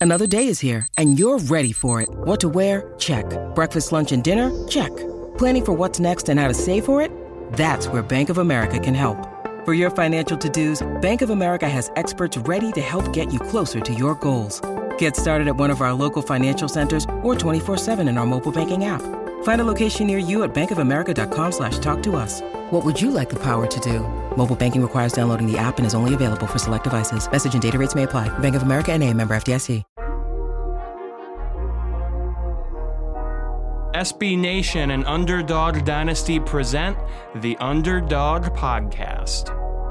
Another day is here, and you're ready for it. What to wear? Check. Breakfast, lunch, and dinner? Check. Planning for what's next and how to save for it? That's where Bank of America can help. For your financial to-dos, Bank of America has experts ready to help get you closer to your goals. Get started at one of our local financial centers or 24/7 in our mobile banking app. Find a location near you at bankofamerica.com/talktous. What would you like the power to do? Mobile banking requires downloading the app and is only available for select devices. Message and data rates may apply. Bank of America N.A., member FDIC. SB Nation and Underdog Dynasty present the Underdog Podcast.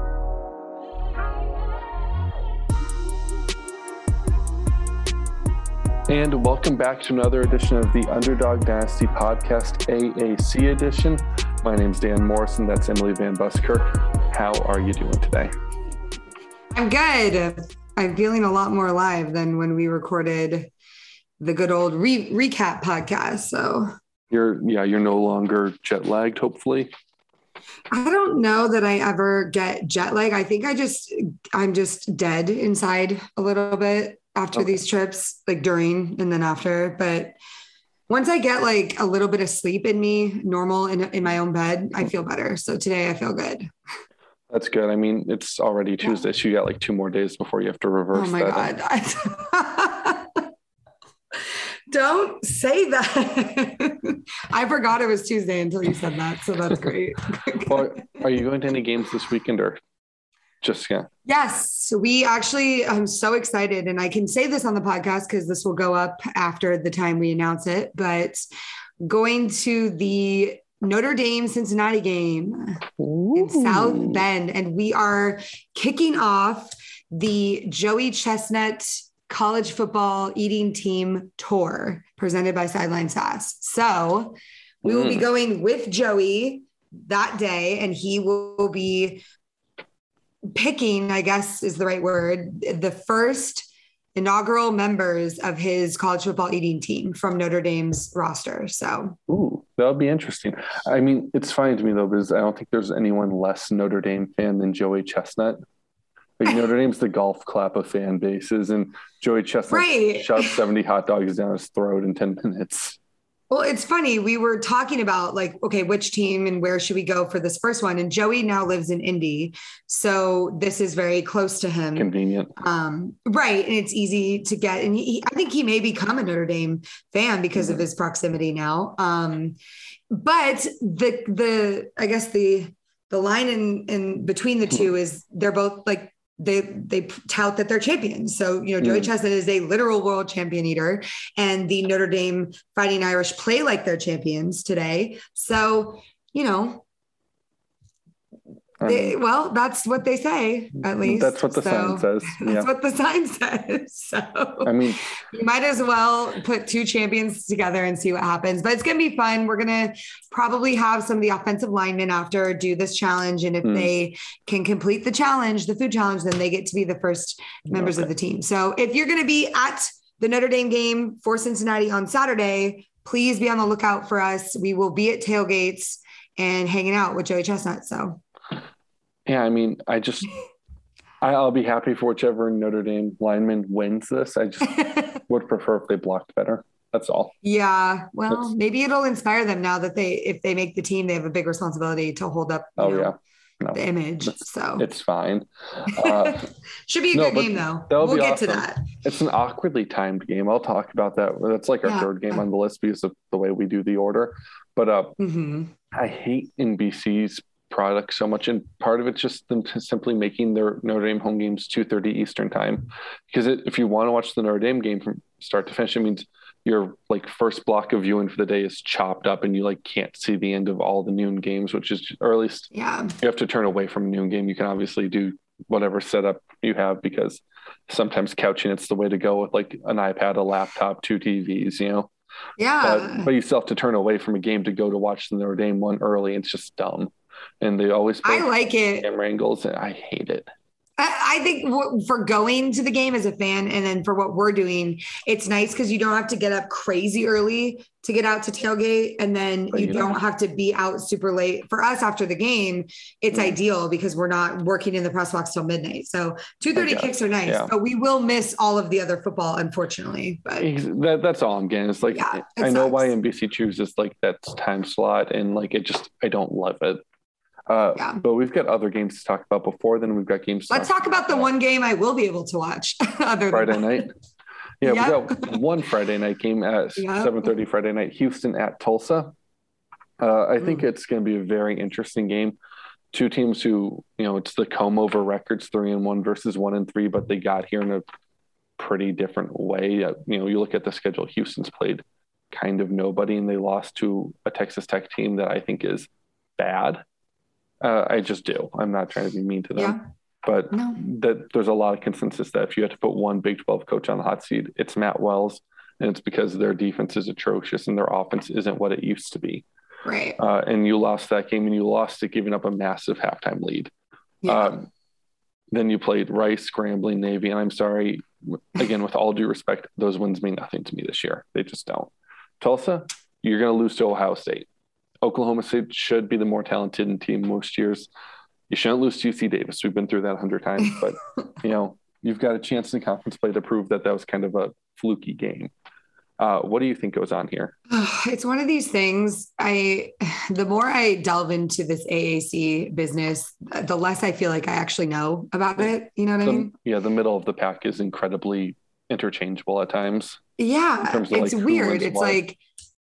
And welcome back to another edition of the Underdog Dynasty Podcast, AAC edition. My name's Dan Morrison. That's Emily Van Buskirk. How are you doing today? I'm good. I'm feeling a lot more alive than when we recorded the good old recap podcast. So you're no longer jet lagged, hopefully. I don't know that I ever get jet lag. I think I'm just dead inside a little bit after these trips, like during and then after. But once I get like a little bit of sleep in me, normal in my own bed, I feel better. So today I feel good. That's good. I mean, it's already Tuesday, so you got like 2 more days before you have to reverse. Oh my God. Don't say that. I forgot it was Tuesday until you said that. So that's great. Well, are you going to any games this weekend or just yet? Yes, I'm so excited. And I can say this on the podcast because this will go up after the time we announce it, but going to the Notre Dame Cincinnati game in South Bend. And we are kicking off the Joey Chestnut College Football Eating Team Tour presented by Sideline Sass. So we will be going with Joey that day, and he will be picking, I guess is the right word, the first inaugural members of his college football eating team from Notre Dame's roster. So that'll be interesting. I mean, it's fine to me though, because I don't think there's anyone less Notre Dame fan than Joey Chestnut. Like Notre Dame's the golf clap of fan bases, and Joey Chestnut shoved 70 hot dogs down his throat in 10 minutes. Well, it's funny. We were talking about like, okay, which team and where should we go for this first one? And Joey now lives in Indy. So this is very close to him. Convenient. Right. And it's easy to get. And I think he may become a Notre Dame fan because of his proximity now. But I guess the line in between the two is they're both like, they tout that they're champions. So, Joey Chestnut is a literal world champion eater, and the Notre Dame Fighting Irish play like they're champions today. So, that's what they say, at least. That's what the sign says. That's what the sign says. So I mean, you might as well put 2 champions together and see what happens. But it's going to be fun. We're going to probably have some of the offensive linemen after do this challenge. And if they can complete the challenge, the food challenge, then they get to be the first members of the team. So if you're going to be at the Notre Dame game for Cincinnati on Saturday, please be on the lookout for us. We will be at tailgates and hanging out with Joey Chestnut. So yeah, I mean, I'll be happy for whichever Notre Dame lineman wins this. I just would prefer if they blocked better. That's all. Yeah. Well, maybe it'll inspire them now that if they make the team, they have a big responsibility to hold up the image. So it's fine. Should be a good game though. We'll get to that. It's an awkwardly timed game. I'll talk about that. That's like our third game on the list because of the way we do the order. But I hate NBC's product so much, and part of it's just them simply making their Notre Dame home games 2:30 Eastern time, because if you want to watch the Notre Dame game from start to finish, it means your like first block of viewing for the day is chopped up and you like can't see the end of all the noon games, which is, or at least you have to turn away from a noon game. You can obviously do whatever setup you have, because sometimes couching it's the way to go with like an iPad, a laptop, 2 TVs, but you still have to turn away from a game to go to watch the Notre Dame one early. It's just dumb. And they always I like it. Camera angles, and I hate it. I think for going to the game as a fan and then for what we're doing, it's nice because you don't have to get up crazy early to get out to tailgate. And then you don't have to be out super late. For us after the game, it's ideal because we're not working in the press box till midnight. So 2:30 kicks are nice, but we will miss all of the other football, unfortunately. But that's all I'm getting. It's like, I know why NBC chooses like that time slot and like, I don't love it. But we've got other games to talk about before then. We've got games. Let's talk about the one game I will be able to watch. Friday night. Yeah, we got one Friday night game at 7:30 Friday night, Houston at Tulsa. I think it's going to be a very interesting game. Two teams who, it's the comb over records, 3-1 versus 1-3, but they got here in a pretty different way. You look at the schedule, Houston's played kind of nobody, and they lost to a Texas Tech team that I think is bad. I just do. I'm not trying to be mean to them, but that there's a lot of consensus that if you had to put one Big 12 coach on the hot seat, it's Matt Wells, and it's because their defense is atrocious and their offense isn't what it used to be. Right. And you lost that game, and you lost it giving up a massive halftime lead. Then you played Rice, Grambling, Navy, and I'm sorry, again, with all due respect, those wins mean nothing to me this year. They just don't. Tulsa, you're going to lose to Ohio State. Oklahoma State should be the more talented team most years. You shouldn't lose to UC Davis. We've been through that 100 times, but you've got a chance in conference play to prove that was kind of a fluky game. What do you think goes on here? It's one of these things. The more I delve into this AAC business, the less I feel like I actually know about it. You know what I mean? Yeah. The middle of the pack is incredibly interchangeable at times. Yeah. It's weird. It's like,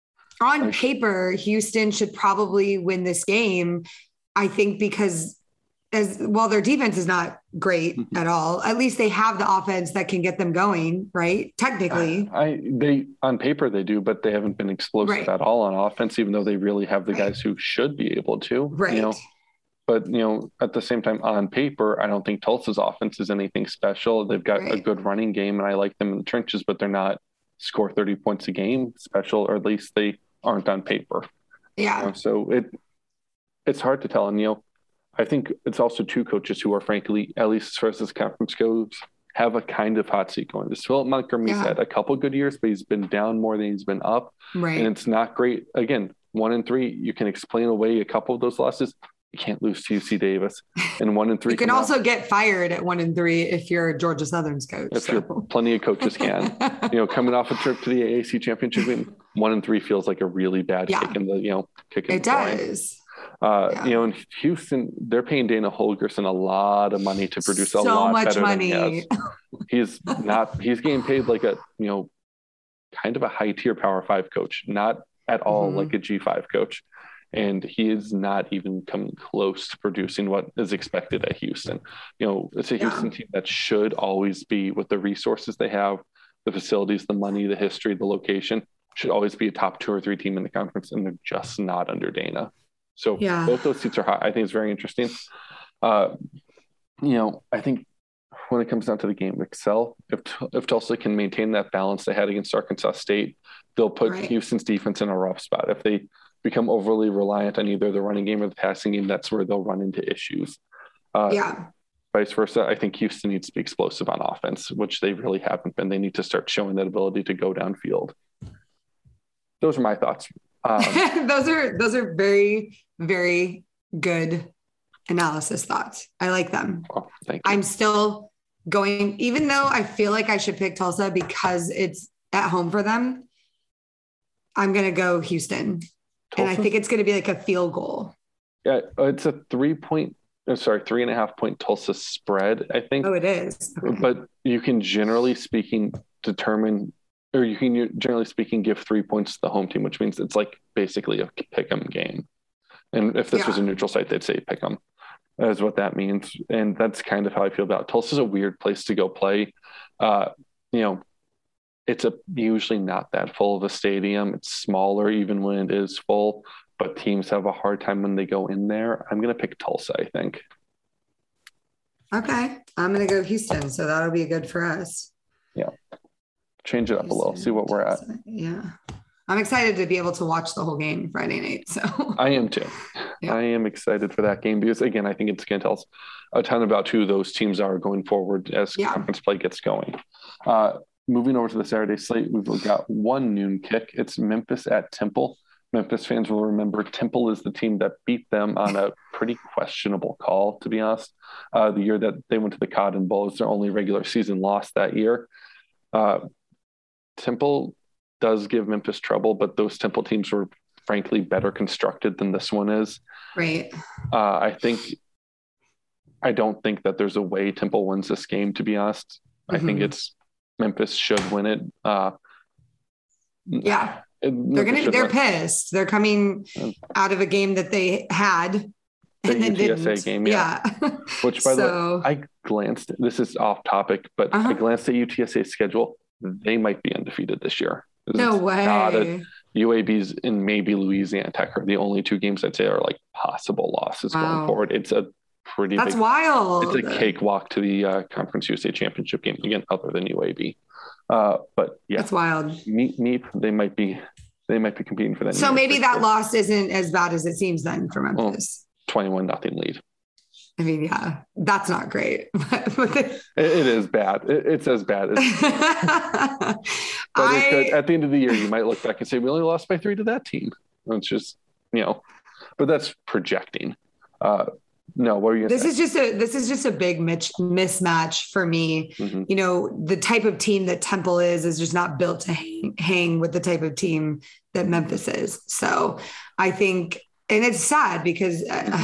on paper, Houston should probably win this game, I think, because their defense is not great at all. At least they have the offense that can get them going, right? Technically. They on paper they do, but they haven't been explosive at all on offense, even though they really have the guys who should be able to. Right. But, at the same time, on paper, I don't think Tulsa's offense is anything special. They've got a good running game, and I like them in the trenches, but they're not score 30 points a game special, or at least they aren't on paper. Yeah. So it's hard to tell. And, I think it's also two coaches who are frankly, at least as far as this conference goes, have a kind of hot seat going. This Philip Montgomery's had a couple good years, but he's been down more than he's been up. Right. And it's not great. Again, 1-3, you can explain away a couple of those losses. You can't lose to UC Davis. And 1-3. You can also get fired at 1-3 if you're Georgia Southern's coach. Plenty of coaches can. Coming off a trip to the AAC championship game, 1-3 feels like a really bad kick in the kick in it the does. In Houston, they're paying Dana Holgorsen a lot of money to produce a lot better money. Than he has. He's getting paid like a kind of a high tier Power 5 coach, not at all like a G5 coach. And he is not even coming close to producing what is expected at Houston. It's a Houston team that should always be, with the resources they have, the facilities, the money, the history, the location, should always be a top 2 or 3 team in the conference, and they're just not under Dana. So both those seats are hot. I think it's very interesting. I think when it comes down to the game, excel. If Tulsa can maintain that balance they had against Arkansas State, they'll put Houston's defense in a rough spot. If they become overly reliant on either the running game or the passing game, that's where they'll run into issues. Vice versa, I think Houston needs to be explosive on offense, which they really haven't been. They need to start showing that ability to go downfield. Those are my thoughts. Those are very, very good analysis thoughts. I like them. Well, thank you. I'm still going, even though I feel like I should pick Tulsa because it's at home for them, I'm going to go Houston. Tulsa? And I think it's going to be like a field goal. Yeah, it's a 3.5 point Tulsa spread, I think. Oh, it is. Okay. But you can generally speaking give 3 points to the home team, which means it's like basically a pick 'em game. And if this was a neutral site, they'd say pick 'em. That is what that means. And that's kind of how I feel about it. Tulsa's a weird place to go play. It's usually not that full of a stadium. It's smaller even when it is full, but teams have a hard time when they go in there. I'm going to pick Tulsa, I think. Okay. I'm going to go Houston. So that'll be good for us. Yeah. Change it up a little, see what we're at. Yeah. I'm excited to be able to watch the whole game Friday night. So I am too. I am excited for that game because, again, I think it's going to tell us a ton about who those teams are going forward as conference play gets going. Moving over to the Saturday slate, we've got one noon kick. It's Memphis at Temple. Memphis fans will remember Temple is the team that beat them on a pretty questionable call, to be honest. The year that they went to the Cotton Bowl is their only regular season loss that year. Temple does give Memphis trouble, but those Temple teams were frankly better constructed than this one is. Right. I don't think that there's a way Temple wins this game, to be honest. I think it's Memphis should win it. They're pissed. They're coming out of a game that they had and then UTSA didn't. Game, yeah. Which, by the way, I glanced. This is off topic, but I glanced at UTSA's schedule. They might be undefeated this year. No way. UAB's and maybe Louisiana Tech are the only two games I'd say are like possible losses going forward. It's a pretty. That's wild. It's a cakewalk to the Conference USA Championship game again, other than UAB. But yeah, that's wild. Meep, they might be competing for that. So maybe that loss isn't as bad as it seems then for Memphis. 21-0 lead. I mean, yeah, that's not great. It is bad. It's as bad as. But at the end of the year, you might look back and say, we only lost by 3 to that team. It's just, but that's projecting. No, what are you? This is just a big mismatch for me. The type of team that Temple is just not built to hang with the type of team that Memphis is. So I think, and it's sad because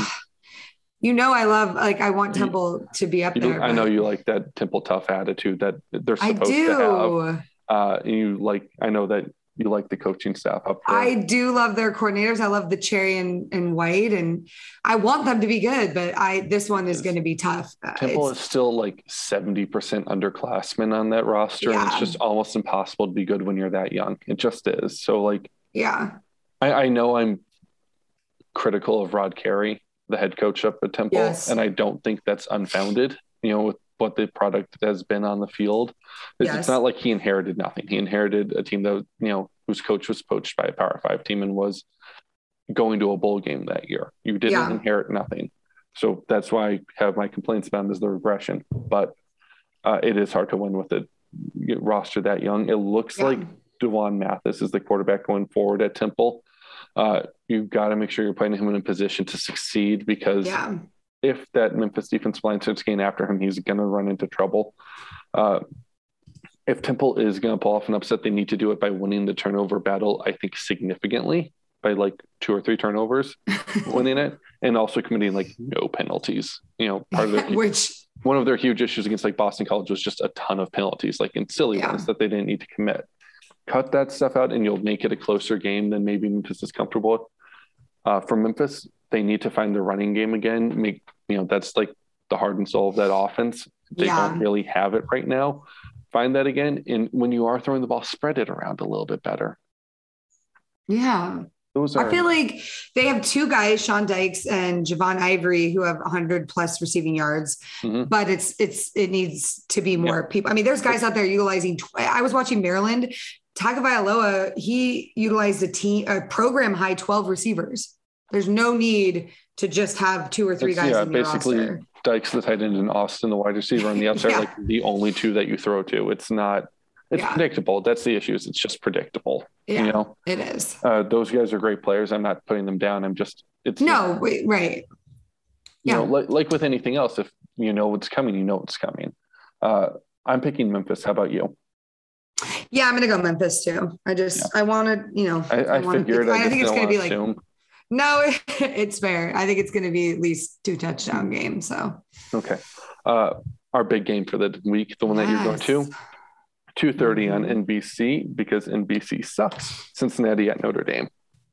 I want Temple to be up there. I know you like that Temple tough attitude that they're supposed to have. I know that you like the coaching staff up there. I do love their coordinators. I love the cherry and white, and I want them to be good, but this one is going to be tough. Temple is still like 70% underclassmen on that roster. Yeah. And it's just almost impossible to be good when you're that young. It just is. So I know I'm critical of Rod Carey, the head coach up at Temple, and I don't think that's unfounded, with what the product has been on the field. It's not like he inherited nothing. He inherited a team that, whose coach was poached by a Power 5 team and was going to a bowl game that year. You didn't inherit nothing. So that's why I have my complaints about him is the regression, but it is hard to win with a roster that young. It looks like Dewan Mathis is the quarterback going forward at Temple. You've got to make sure you're putting him in a position to succeed because if that Memphis defense line starts getting after him, he's going to run into trouble. If Temple is going to pull off an upset, they need to do it by winning the turnover battle, I think significantly, by like 2 or 3 turnovers, winning it, and also committing like no penalties. Part of their one of their huge issues against like Boston College was just a ton of penalties, like in silly ones that they didn't need to commit. Cut that stuff out and you'll make it a closer game than maybe Memphis is comfortable with. For Memphis, they need to find the running game again. That's like the heart and soul of that offense. They don't really have it right now. Find that again. And when you are throwing the ball, spread it around a little bit better. Yeah. I feel like they have 2 guys, Sean Dykes and Javon Ivory, who have 100 plus receiving yards, but it needs to be more people. I mean, there's guys out there utilizing, I was watching Maryland, Tagovailoa, he utilized a program high 12 receivers. There's no need to just have 2 or 3 guys in your basically roster. Dykes the tight end and Austin the wide receiver on the outside, like the only 2 that you throw to. It's predictable. That's the issue. It's just predictable. Yeah, it is. Those guys are great players. I'm not putting them down. Right. Yeah. Like with anything else, if you know what's coming, it's coming. I'm picking Memphis. How about you? Yeah, I'm going to go Memphis too. I want to, I figured. I think it's going to be like, no, it's fair. I think it's going to be at least 2 touchdown games. So, okay. Our big game for the week, the one that you're going to, 2:30 on NBC because NBC sucks. Cincinnati at Notre Dame.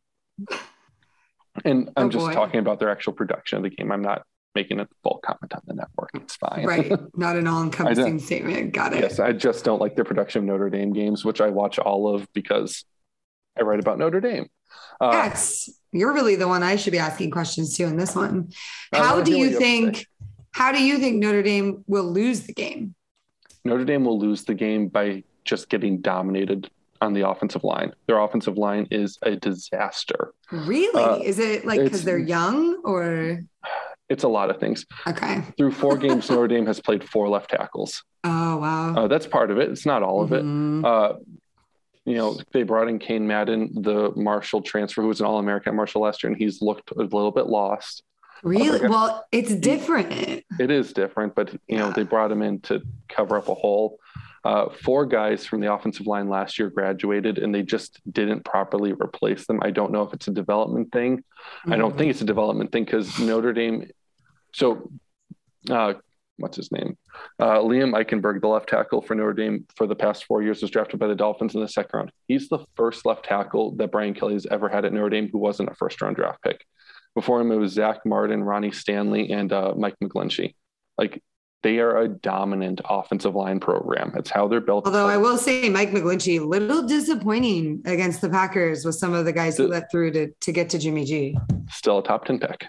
And I'm talking about their actual production of the game. I'm not making a full comment on the network. It's fine. Right. Not an all-encompassing statement. Got it. Yes, I just don't like the production of Notre Dame games, which I watch all of because I write about Notre Dame. Yes. You're really the one I should be asking questions to in this one. How do you think Notre Dame will lose the game? Notre Dame will lose the game by just getting dominated on the offensive line. Their offensive line is a disaster. Really? Is it like because they're young or? It's a lot of things. Okay. Through 4 games, Notre Dame has played 4 left tackles. Oh, wow. That's part of it. It's not all of it. They brought in Kane Madden, the Marshall transfer, who was an All-American at Marshall last year, and he's looked a little bit lost. Really? Well, it's different. It is different, but they brought him in to cover up a hole. 4 guys from the offensive line last year graduated, and they just didn't properly replace them. I don't know if it's a development thing. I don't think it's a development thing because Notre Dame. So, what's his name? Liam Eichenberg, the left tackle for Notre Dame for the past 4 years, was drafted by the Dolphins in the 2nd round. He's the first left tackle that Brian Kelly has ever had at Notre Dame who wasn't a first-round draft pick. Before him, it was Zach Martin, Ronnie Stanley, and Mike McGlinchey. They are a dominant offensive line program. It's how they're built. Although I will say Mike McGlinchey, a little disappointing against the Packers with some of the guys who let through to get to Jimmy G. Still a top 10 pick.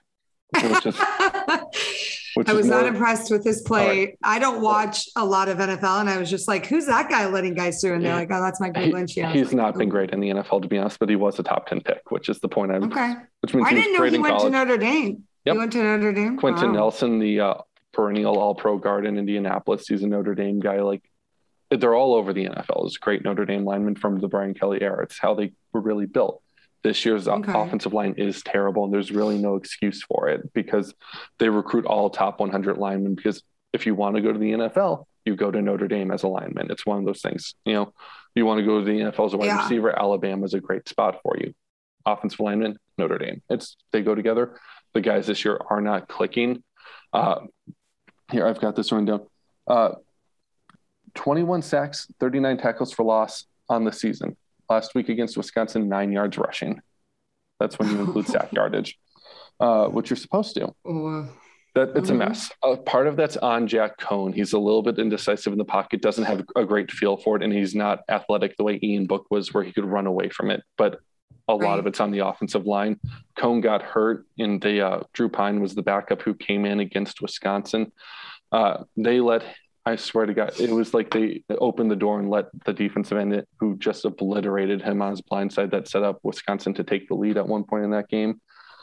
I was not impressed with his play. Right. I don't watch a lot of NFL, and I was just like, who's that guy letting guys through? And they're like, oh, that's Mike McGlinchey. He's not been great in the NFL, to be honest, but he was a top 10 pick, which is the point I'm. Okay. Which means I didn't know he went to Notre Dame. Yep. He went to Notre Dame. Quentin Nelson, the perennial All-Pro guard in Indianapolis. He's a Notre Dame guy. They're all over the NFL. It's great Notre Dame linemen from the Brian Kelly era. It's how they were really built. This year's offensive line is terrible, and there's really no excuse for it because they recruit all top 100 linemen. Because if you want to go to the NFL, you go to Notre Dame as a lineman. It's one of those things. You want to go to the NFL as a wide receiver, Alabama is a great spot for you. Offensive lineman, Notre Dame. They go together. The guys this year are not clicking. Here, I've got this rundown. 21 sacks, 39 tackles for loss on the season. Last week against Wisconsin, 9 yards rushing. That's when you include sack yardage, which you're supposed to. It's a mess. Part of that's on Jack Cohn. He's a little bit indecisive in the pocket, doesn't have a great feel for it, and he's not athletic the way Ian Book was, where he could run away from it. But a lot of it's on the offensive line. Cohn got hurt, and Drew Pine was the backup who came in against Wisconsin. I swear to God, it was like they opened the door and let the defensive end, who just obliterated him on his blind side, that set up Wisconsin to take the lead at one point in that game.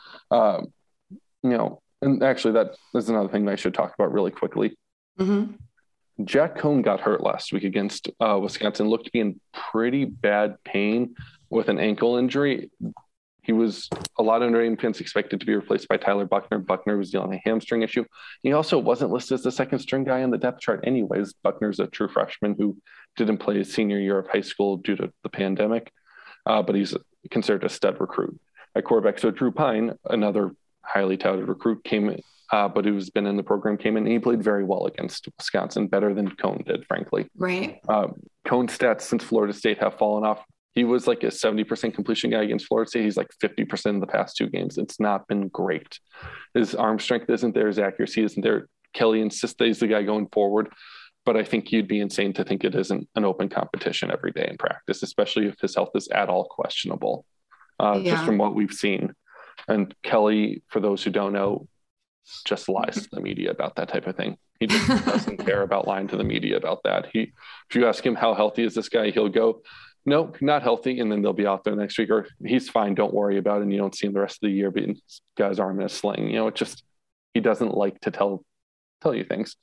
And actually that is another thing that I should talk about really quickly. Mm-hmm. Jack Cohn got hurt last week against Wisconsin, looked to be in pretty bad pain with an ankle injury. He was, a lot of Notre Dame fans expected to be replaced by Tyler Buckner. Buckner was dealing with a hamstring issue. He also wasn't listed as the second string guy on the depth chart anyways. Buckner's a true freshman who didn't play his senior year of high school due to the pandemic, but he's considered a stud recruit at quarterback. So Drew Pine, another highly touted recruit, came in, but who's been in the program, came in, and he played very well against Wisconsin, better than Cohn did, frankly. Right. Cohn's stats since Florida State have fallen off. He was like a 70% completion guy against Florida State. He's like 50% in the past 2 games. It's not been great. His arm strength isn't there. His accuracy isn't there. Kelly insists that he's the guy going forward, but I think you'd be insane to think it isn't an open competition every day in practice, especially if his health is at all questionable, just from what we've seen. And Kelly, for those who don't know, just lies to the media about that type of thing. He just doesn't care about lying to the media about that. If you ask him how healthy is this guy, he'll go, nope, not healthy. And then they'll be out there next week, or he's fine, don't worry about it. And you don't see him the rest of the year, but this guy's arm in a sling. It just, he doesn't like to tell you things.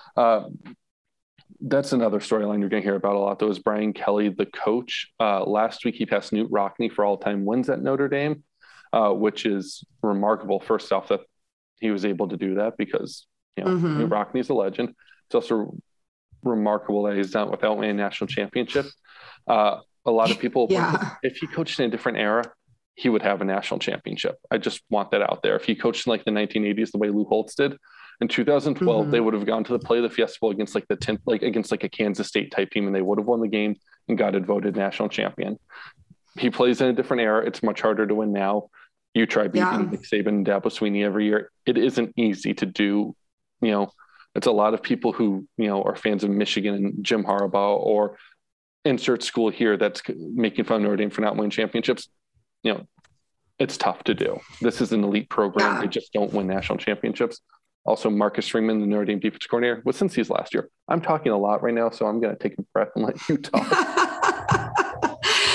That's another storyline you're going to hear about a lot, though, is Brian Kelly, the coach. Last week, he passed Knute Rockne for all-time wins at Notre Dame, which is remarkable. First off, that he was able to do that because, Knute Rockne is a legend. It's also remarkable that he's done it without winning a national championship. A lot of people, if he coached in a different era, he would have a national championship. I just want that out there. If he coached in like the 1980s, the way Lou Holtz did, in 2012, they would have gone to the play of the Fiesta Bowl against like against a Kansas State type team, and they would have won the game and got it voted national champion. He plays in a different era. It's much harder to win now. You try beating Nick Saban and Dabo Swinney every year. It isn't easy to do. It's a lot of people who, are fans of Michigan and Jim Harbaugh, or insert school here that's making fun of Notre Dame for not winning championships. It's tough to do. This is an elite program. They just don't win national championships. Also, Marcus Freeman, the Notre Dame defensive coordinator, was since he's last year. I'm talking a lot right now, so I'm going to take a breath and let you talk.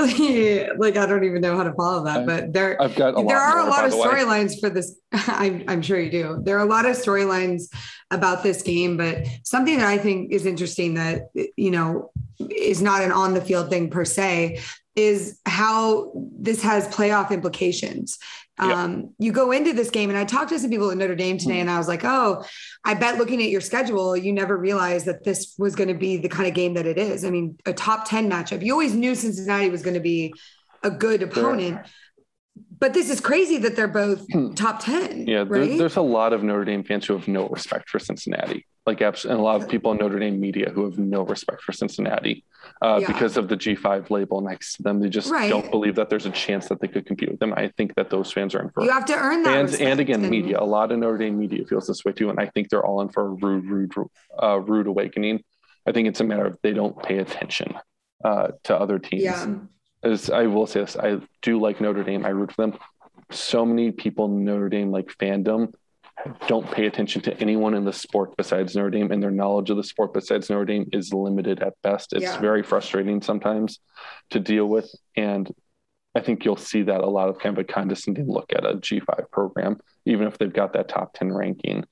really like, I don't even know how to follow that, but there are a lot of storylines for this. I'm sure you do. There are a lot of storylines about this game, but something that I think is interesting that, you know, is not an on the field thing per se, is how this has playoff implications. You go into this game, and I talked to some people at Notre Dame today, and I was like, oh, I bet looking at your schedule, you never realized that this was going to be the kind of game that it is. I mean, a top 10 matchup. You always knew Cincinnati was going to be a good opponent, but this is crazy that they're both top 10. Yeah. Right? There's a lot of Notre Dame fans who have no respect for Cincinnati, and a lot of people in Notre Dame media who have no respect for Cincinnati because of the G5 label next to them. They just don't believe that there's a chance that they could compete with them. I think that those fans are in for you have to earn that. And again, media, a lot of Notre Dame media feels this way too. And I think they're all in for a rude awakening. I think it's a matter of they don't pay attention to other teams. Yeah. As I will say this, I do like Notre Dame. I root for them. So many people in Notre Dame, like fandom, don't pay attention to anyone in the sport besides Notre Dame, and their knowledge of the sport besides Notre Dame is limited at best. It's very frustrating sometimes to deal with. And I think you'll see that a lot of kind of a condescending look at a G5 program, even if they've got that top 10 ranking.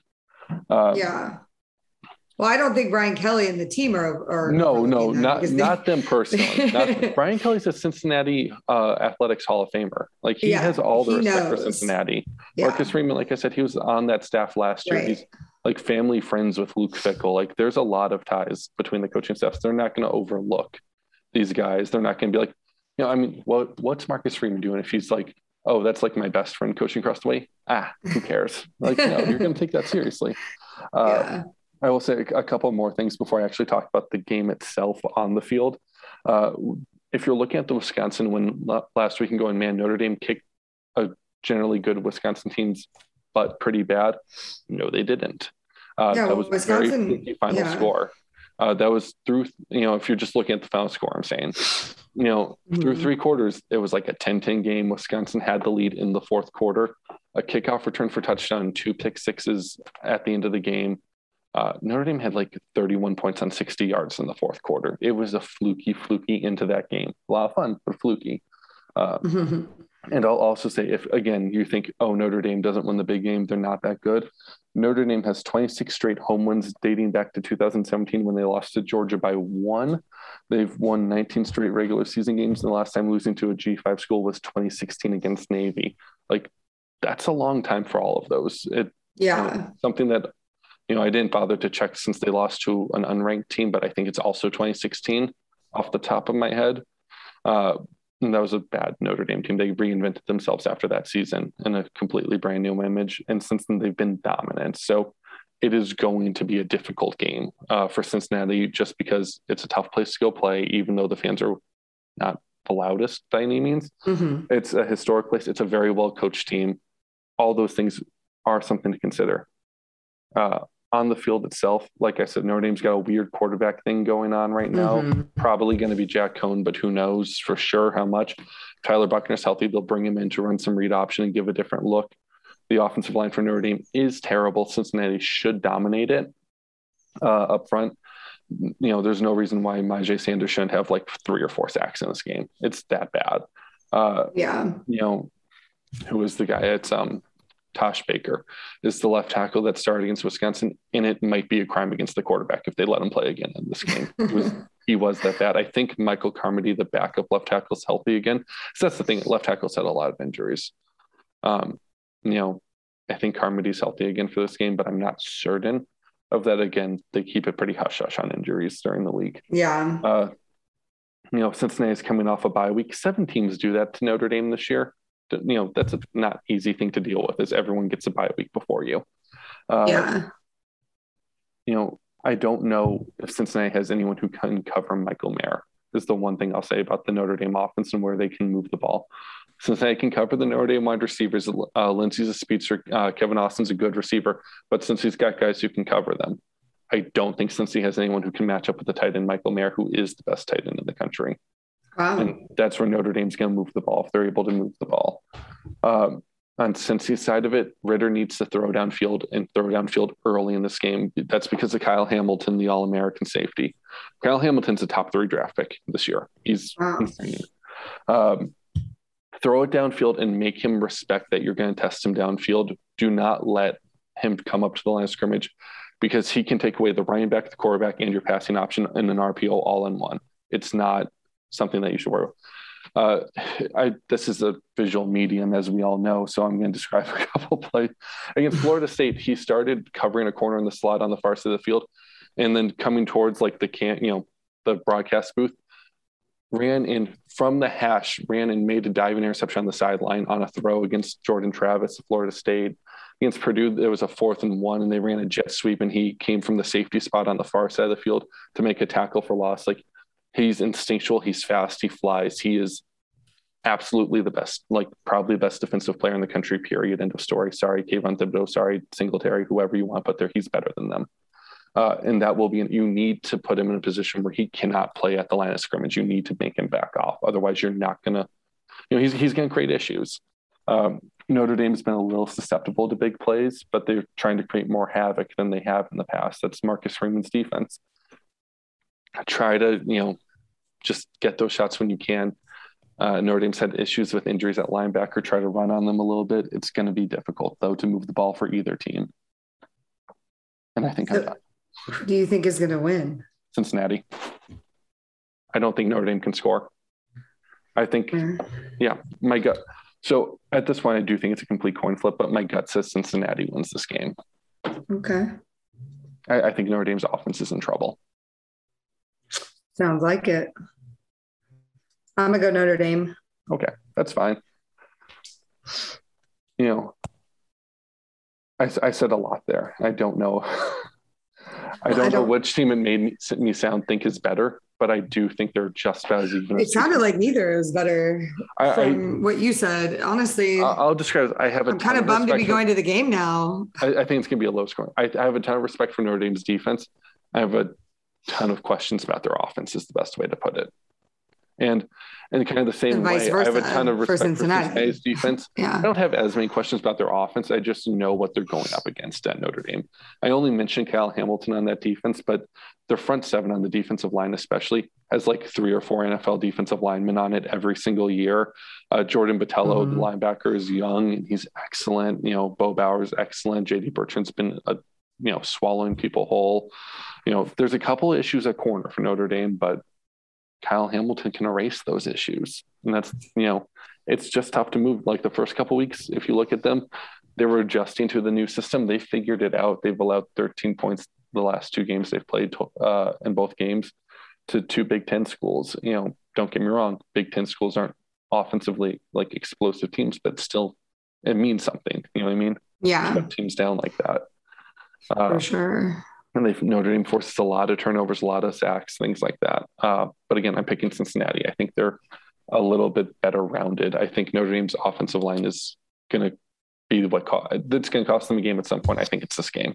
Well, I don't think Brian Kelly and the team are not them personally. Brian Kelly's a Cincinnati Athletics Hall of Famer. Like he has all the respect for Cincinnati. Yeah. Marcus Freeman, like I said, he was on that staff last year. Right. He's like family friends with Luke Fickell. Like there's a lot of ties between the coaching staffs. They're not going to overlook these guys. They're not going to be like, you know, I mean, what's Marcus Freeman doing if he's like, oh, that's like my best friend coaching across the way? Who cares? Like, no, you're going to take that seriously. I will say a couple more things before I actually talk about the game itself on the field. If you're looking at the Wisconsin win last week and going, man, Notre Dame kicked a generally good Wisconsin team's butt pretty bad. No, they didn't. That was Wisconsin, very final score. That was through, you know, if you're just looking at the final score, I'm saying, you know, through three quarters, it was like a 10-10 game. Wisconsin had the lead in the fourth quarter, a kickoff return for touchdown, 2 pick sixes at the end of the game. Notre Dame had like 31 points on 60 yards in the fourth quarter. It was a fluky into that game. A lot of fun, but fluky. And I'll also say, if again you think, oh, Notre Dame doesn't win the big game, they're not that good. Notre Dame has 26 straight home wins dating back to 2017 when they lost to Georgia by 1. They've won 19 straight regular season games, and the last time losing to a G5 school was 2016 against Navy. Like that's a long time for all of those. Something that, you know, I didn't bother to check since they lost to an unranked team, but I think it's also 2016 off the top of my head. And that was a bad Notre Dame team. They reinvented themselves after that season in a completely brand new image. And since then they've been dominant. So it is going to be a difficult game for Cincinnati just because it's a tough place to go play, even though the fans are not the loudest by any means. It's a historic place. It's a very well-coached team. All those things are something to consider. On the field itself, like I said, Notre Dame's got a weird quarterback thing going on right now. Probably going to be Jack Cohn, but who knows for sure how much. Tyler Buckner's healthy. They'll bring him in to run some read option and give a different look. The offensive line for Notre Dame is terrible. Cincinnati should dominate it up front. You know, there's no reason why Myjai Sanders shouldn't have like 3 or 4 sacks in this game. It's that bad. You know, who was the guy? It's Tosh Baker is the left tackle that started against Wisconsin, and it might be a crime against the quarterback if they let him play again in this game. He was that bad. I think Michael Carmody, the backup left tackle, is healthy again. So that's the thing. Left tackles had a lot of injuries. You know, I think Carmody's healthy again for this game, but I'm not certain of that. Again, they keep it pretty hush-hush on injuries during the week. You know, Cincinnati's coming off a bye week. 7 teams do that to Notre Dame this year. You know, that's a not easy thing to deal with, as everyone gets a bye week before you. You know, I don't know if Cincinnati has anyone who can cover Michael Mayer, is the one thing I'll say about the Notre Dame offense and where they can move the ball. Cincinnati can cover the Notre Dame wide receivers. Lindsey's a speedster. Kevin Austin's a good receiver, but since he's got guys who can cover them, I don't think Cincinnati has anyone who can match up with the tight end Michael Mayer, who is the best tight end in the country. Wow. And that's where Notre Dame's going to move the ball if they're able to move the ball. On Cincy's side of it, Ritter needs to throw downfield early in this game. That's because of Kyle Hamilton, the All-American safety. Kyle Hamilton's a top 3 draft pick this year. He's insane. Throw it downfield and make him respect that you're going to test him downfield. Do not let him come up to the line of scrimmage, because he can take away the running back, the quarterback, and your passing option in an RPO all in one. It's not something that you should worry about. This is a visual medium, as we all know, so I'm going to describe a couple plays. Against Florida State, he started covering a corner in the slot on the far side of the field, and then coming towards like the broadcast booth, ran in from the hash, ran and made a diving interception on the sideline on a throw against Jordan Travis of Florida State. Against Purdue, there was a 4th and 1, and they ran a jet sweep, and he came from the safety spot on the far side of the field to make a tackle for loss. Like, he's instinctual, he's fast, he flies. He is absolutely the best, like probably the best defensive player in the country, period, end of story. Sorry, Kayvon Thibodeau, sorry, Singletary, whoever you want, but he's better than them. And that will be, you need to put him in a position where he cannot play at the line of scrimmage. You need to make him back off. Otherwise, you're not going to, he's going to create issues. Notre Dame's been a little susceptible to big plays, but they're trying to create more havoc than they have in the past. That's Marcus Freeman's defense. Try to, just get those shots when you can. Notre Dame's had issues with injuries at linebacker. Try to run on them a little bit. It's going to be difficult, though, to move the ball for either team. And I think I'm done. Do you think is going to win? Cincinnati. I don't think Notre Dame can score. I think, my gut. So at this point, I do think it's a complete coin flip, but my gut says Cincinnati wins this game. Okay. I think Notre Dame's offense is in trouble. Sounds like it. I'm going to go Notre Dame. Okay, that's fine. I said a lot there. I don't know. I don't know which team it made me think is better, but I do think they're just about as even. It sounded like neither is better from what you said. Honestly, I'll describe it. I'm kind of bummed to be going to the game now. I think it's going to be a low score. I have a ton of respect for Notre Dame's defense. I have a ton of questions about their offense is the best way to put it. And kind of the same way, I have a ton of respect for Cincinnati's defense. Yeah. I don't have as many questions about their offense. I just know what they're going up against at Notre Dame. I only mentioned Kyle Hamilton on that defense, but their front seven on the defensive line especially has like 3 or 4 NFL defensive linemen on it every single year. Jordan Botello, the linebacker, is young and he's excellent. Bo Bauer's excellent. J.D. Bertrand's been swallowing people whole. There's a couple of issues at corner for Notre Dame, but Kyle Hamilton can erase those issues. And that's, it's just tough to move. Like the first couple of weeks, if you look at them, they were adjusting to the new system. They figured it out. They've allowed 13 points the last 2 games they've played in both games to 2 Big Ten schools. Don't get me wrong. Big Ten schools aren't offensively like explosive teams, but still it means something. You know what I mean? Yeah. Shut teams down like that. For sure. And Notre Dame forces a lot of turnovers, a lot of sacks, things like that. But again, I'm picking Cincinnati. I think they're a little bit better rounded. I think Notre Dame's offensive line is going to be that's going to cost them a game at some point. I think it's this game.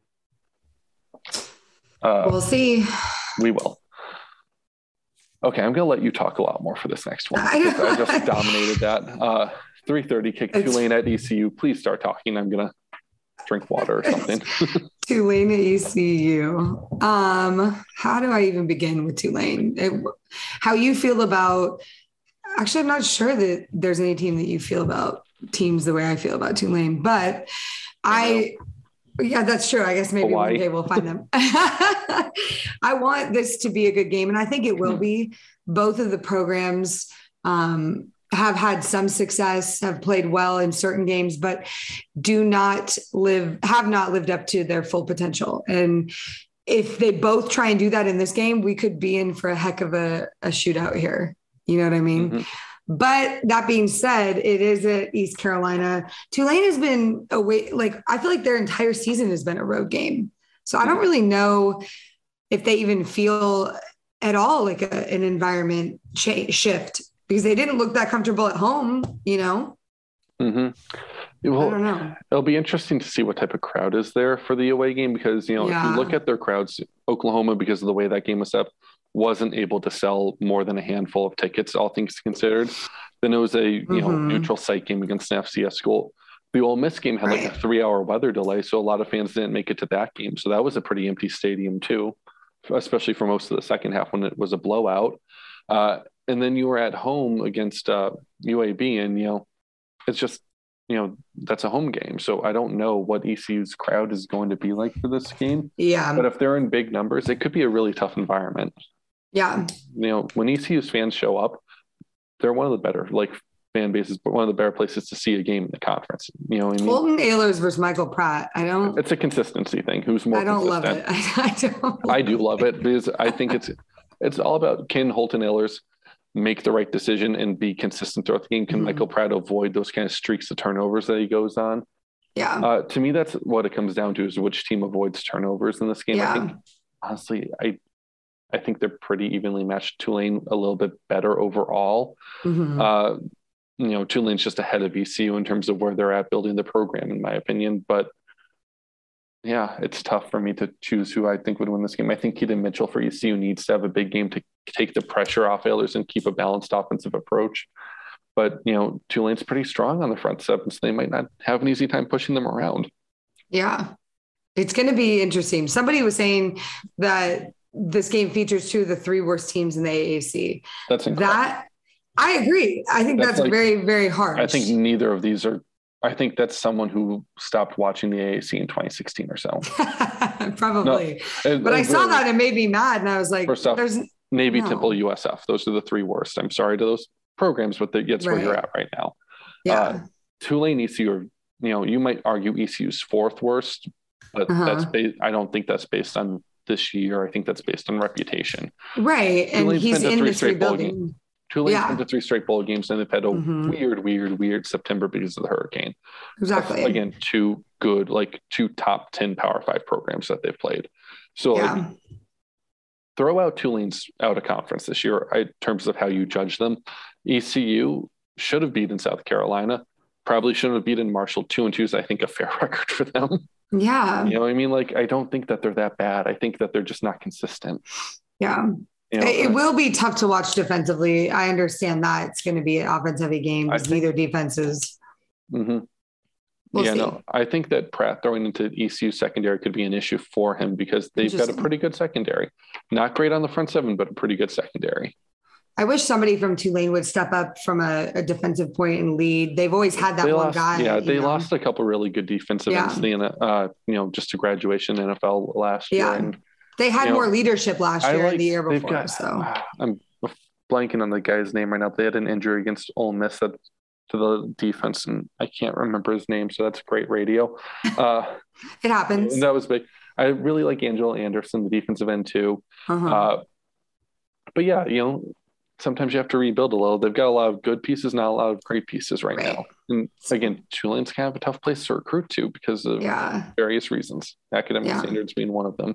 We'll see. We will. Okay, I'm going to let you talk a lot more for this next one. I just dominated that. 3:30 kick Tulane at ECU. Please start talking. I'm going to drink water or something. Tulane at ECU. How do I even begin with Tulane? How you feel about, actually, I'm not sure that there's any team that you feel about teams the way I feel about Tulane, but yeah, that's true. I guess maybe Hawaii. one day we'll find them. I want this to be a good game, and I think it will be. Both of the programs have had some success, have played well in certain games, but have not lived up to their full potential. And if they both try and do that in this game, we could be in for a heck of a shootout here. You know what I mean? Mm-hmm. But that being said, it is at East Carolina. Tulane has been away. Like, I feel like their entire season has been a road game. So I don't really know if they even feel at all like an environment shift, because they didn't look that comfortable at home, Mm-hmm. Well, I don't know. It'll be interesting to see what type of crowd is there for the away game, because, if you look at their crowds, Oklahoma, because of the way that game was set up, wasn't able to sell more than a handful of tickets, all things considered. Then it was a neutral site game against an FCS school. The Ole Miss game had like a 3-hour weather delay, so a lot of fans didn't make it to that game. So that was a pretty empty stadium too, especially for most of the second half when it was a blowout. and then you were at home against UAB, and it's just that's a home game. So I don't know what ECU's crowd is going to be like for this game. Yeah, but if they're in big numbers, it could be a really tough environment. Yeah, when ECU's fans show up, they're one of the better fan bases, but one of the better places to see a game in the conference. You know what I mean? Holton Ahlers versus Michael Pratt. It's a consistency thing. Who's more consistent? Love it. I don't. I do love it because I think it's all about, can Holton Ahlers make the right decision and be consistent throughout the game? Can Michael Pratt avoid those kind of streaks of turnovers that he goes on? Yeah. To me, that's what it comes down to, is which team avoids turnovers in this game. Yeah. I think, honestly, I think they're pretty evenly matched. Tulane a little bit better overall. Tulane's just ahead of ECU in terms of where they're at building the program, in my opinion. But yeah, it's tough for me to choose who I think would win this game. I think Keaton Mitchell for ECU needs to have a big game to take the pressure off Ahlers and keep a balanced offensive approach. But, Tulane's pretty strong on the front seven, so they might not have an easy time pushing them around. Yeah. It's going to be interesting. Somebody was saying that this game features two of the three worst teams in the AAC. That's incredible. I agree. I think that's very, very harsh. I think neither of these are. I think that's someone who stopped watching the AAC in 2016 or so. Probably. But I saw that and it made me mad. And I was like, first off, Navy, Temple, USF. Those are the three worst. I'm sorry to those programs, but that's where you're at right now. Yeah. Tulane, ECU, you might argue ECU's fourth worst, but I don't think that's based on this year. I think that's based on reputation. Right. And Tulane's he's in this rebuilding. Tulane's been to 3 straight bowl games, and they've had a weird September because of the hurricane. Exactly. Again, two good, two top 10 Power 5 programs that they've played. So throw out Tulane's out of conference this year in terms of how you judge them. ECU should have beaten South Carolina. Probably shouldn't have beaten Marshall. 2-2 is, I think, a fair record for them. Yeah. You know what I mean? I don't think that they're that bad. I think that they're just not consistent. Yeah. It will be tough to watch defensively. I understand that it's going to be an offensive game because neither defenses. We'll see. I think that Pratt throwing into ECU secondary could be an issue for him because they've got a pretty good secondary. Not great on the front seven, but a pretty good secondary. I wish somebody from Tulane would step up from a defensive point and lead. They've always had that one guy. Yeah, they lost a couple really good defensive ends, just to graduation NFL last year. And they had more leadership last year and the year before. I'm blanking on the guy's name right now. They had an injury against Ole Miss to the defense, and I can't remember his name, so that's great radio. It happens. That was big. I really like Angela Anderson, the defensive end too. But yeah, sometimes you have to rebuild a little. They've got a lot of good pieces, not a lot of great pieces right now. And again, Tulane's kind of a tough place to recruit to because of various reasons, academic standards being one of them.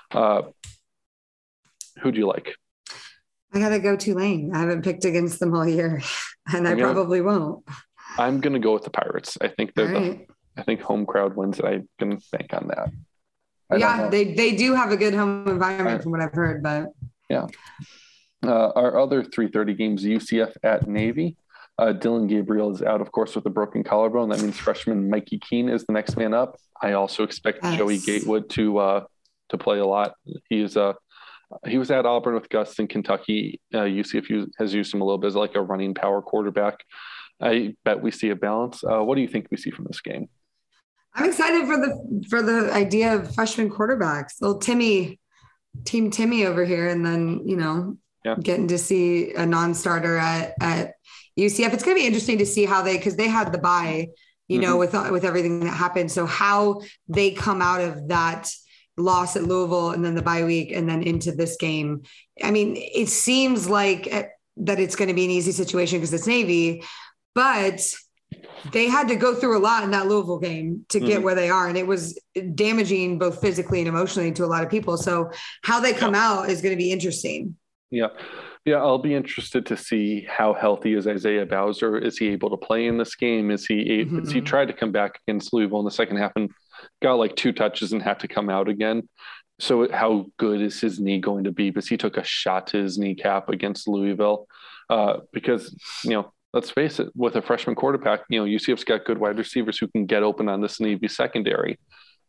Who do you like? I got to go Tulane. I haven't picked against them all year, and I probably won't. I'm going to go with the Pirates. I think I think home crowd wins it. I'm going to bank on that. They do have a good home environment from what I've heard, but yeah. Our other 3:30 games, UCF at Navy. Dylan Gabriel is out, of course, with a broken collarbone. That means freshman Mikey Keene is the next man up. I also expect Joey Gatewood to play a lot. He was at Auburn with Gus in Kentucky. UCF has used him a little bit as like a running power quarterback. I bet we see a balance. What do you think we see from this game? I'm excited for the idea of freshman quarterbacks. Little Team Timmy over here, and then getting to see a non-starter at UCF. It's going to be interesting to see how because they had the bye, with everything that happened. So how they come out of that loss at Louisville and then the bye week and then into this game. I mean, it seems like that it's going to be an easy situation because it's Navy, but they had to go through a lot in that Louisville game to get where they are. And it was damaging both physically and emotionally to a lot of people. So how they come out is going to be interesting. Yeah. Yeah. I'll be interested to see how healthy is Isaiah Bowser. Is he able to play in this game? Is he tried to come back against Louisville in the second half and got 2 touches and had to come out again. So how good is his knee going to be? Because he took a shot to his kneecap against Louisville because, let's face it, with a freshman quarterback, UCF's got good wide receivers who can get open on this Navy secondary.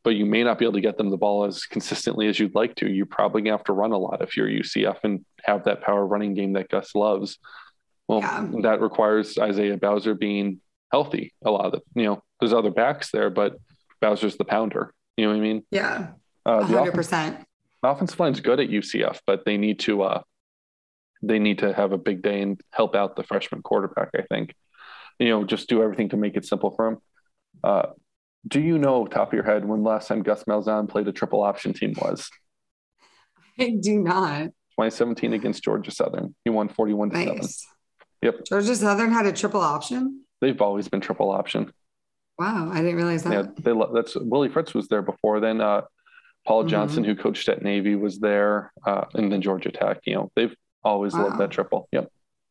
but you may not be able to get them the ball as consistently as you'd like to. You're probably gonna have to run a lot if you're UCF and have that power running game that Gus loves. Well, that requires Isaiah Bowser being healthy. A lot of there's other backs there, but Bowser's the pounder. You know what I mean? Yeah, 100%. The offensive line's good at UCF, but they need to have a big day and help out the freshman quarterback. I think, just do everything to make it simple for him. Do you know, top of your head, when last time Gus Malzahn played a triple option team was? I do not. 2017 against Georgia Southern. He won 41-7. Yep. Georgia Southern had a triple option? They've always been triple option. Wow, I didn't realize that. Yeah, that's Willie Fritz was there before then. Paul Johnson, who coached at Navy, was there, and then Georgia Tech. They've always loved that triple. Yep.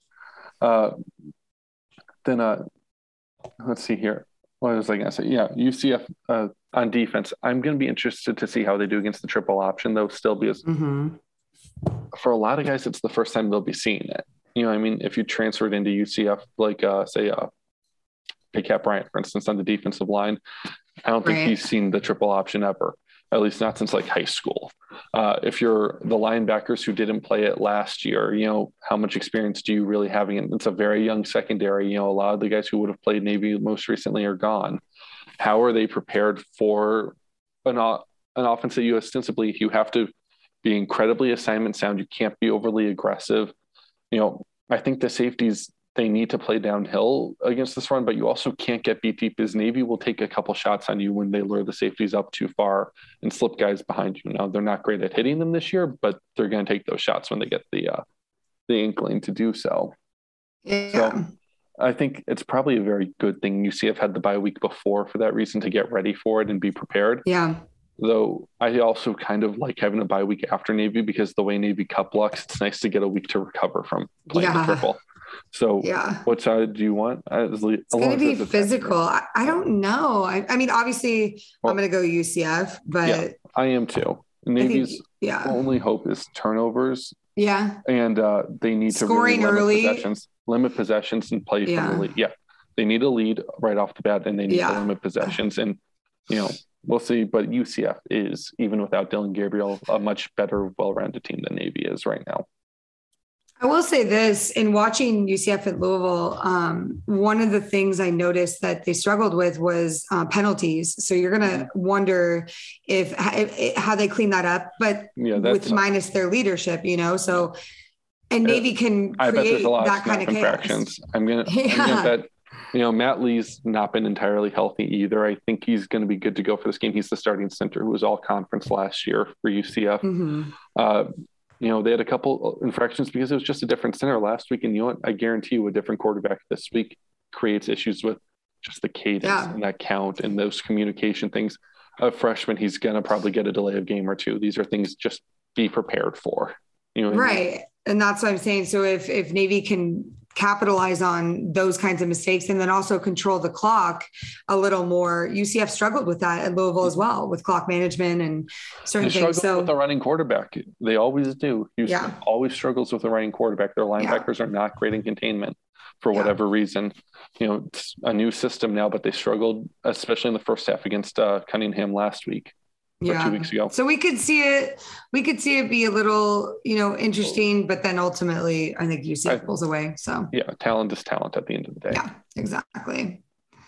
Then let's see here. What was I going to say? Yeah, UCF on defense. I'm going to be interested to see how they do against the triple option, though. Still, because for a lot of guys, it's the first time they'll be seeing it. I mean, if you transferred into UCF, like say Cat Bryant, for instance, on the defensive line, I don't think he's seen the triple option ever. At least not since like high school. If you're the linebackers who didn't play it last year, how much experience do you really have? It's a very young secondary. A lot of the guys who would have played Navy most recently are gone. How are they prepared for an offense that you ostensibly, you have to be incredibly assignment sound. You can't be overly aggressive. I think the safeties, they need to play downhill against this run, but you also can't get beat deep, as Navy will take a couple shots on you when they lure the safeties up too far and slip guys behind you. Now, they're not great at hitting them this year, but they're going to take those shots when they get the inkling to do so. Yeah. So I think it's probably a very good thing UCF had the bye week before for that reason, to get ready for it and be prepared. Yeah. Though I also kind of like having a bye week after Navy, because the way Navy cup blocks, it's nice to get a week to recover from playing the triple. So what side do you want? It's going to be physical. I don't know. I mean, obviously I'm going to go UCF, but I am too. Navy's only hope is turnovers. Yeah. And they need to scoring really limit possessions and play from the lead. Yeah. They need a lead right off the bat, and they need to limit possessions. And, we'll see. But UCF is, even without Dylan Gabriel, a much better, well-rounded team than Navy is right now. I will say this, in watching UCF at Louisville, one of the things I noticed that they struggled with was penalties. So you're going to wonder if how they clean that up, but minus their leadership, so, and Navy can create that kind of chaos. I'm going to bet, Matt Lee's not been entirely healthy either. I think he's going to be good to go for this game. He's the starting center who was all conference last year for UCF. They had a couple infractions because it was just a different center last week. And I guarantee you a different quarterback this week creates issues with just the cadence and that count and those communication things. A freshman, he's going to probably get a delay of game or two. These are things just be prepared for. Right. And that's what I'm saying. So if Navy can capitalize on those kinds of mistakes and then also control the clock a little more. UCF struggled with that at Louisville as well, with clock management and certain things. So with the running quarterback, they always do. UCF always struggles with the running quarterback. Their linebackers are not great in containment for whatever reason. It's a new system now, but they struggled, especially in the first half against Cunningham last week. 2 weeks ago. So we could see it be a little, interesting, but then ultimately I think UCF pulls away. So talent is talent at the end of the day. Yeah, exactly.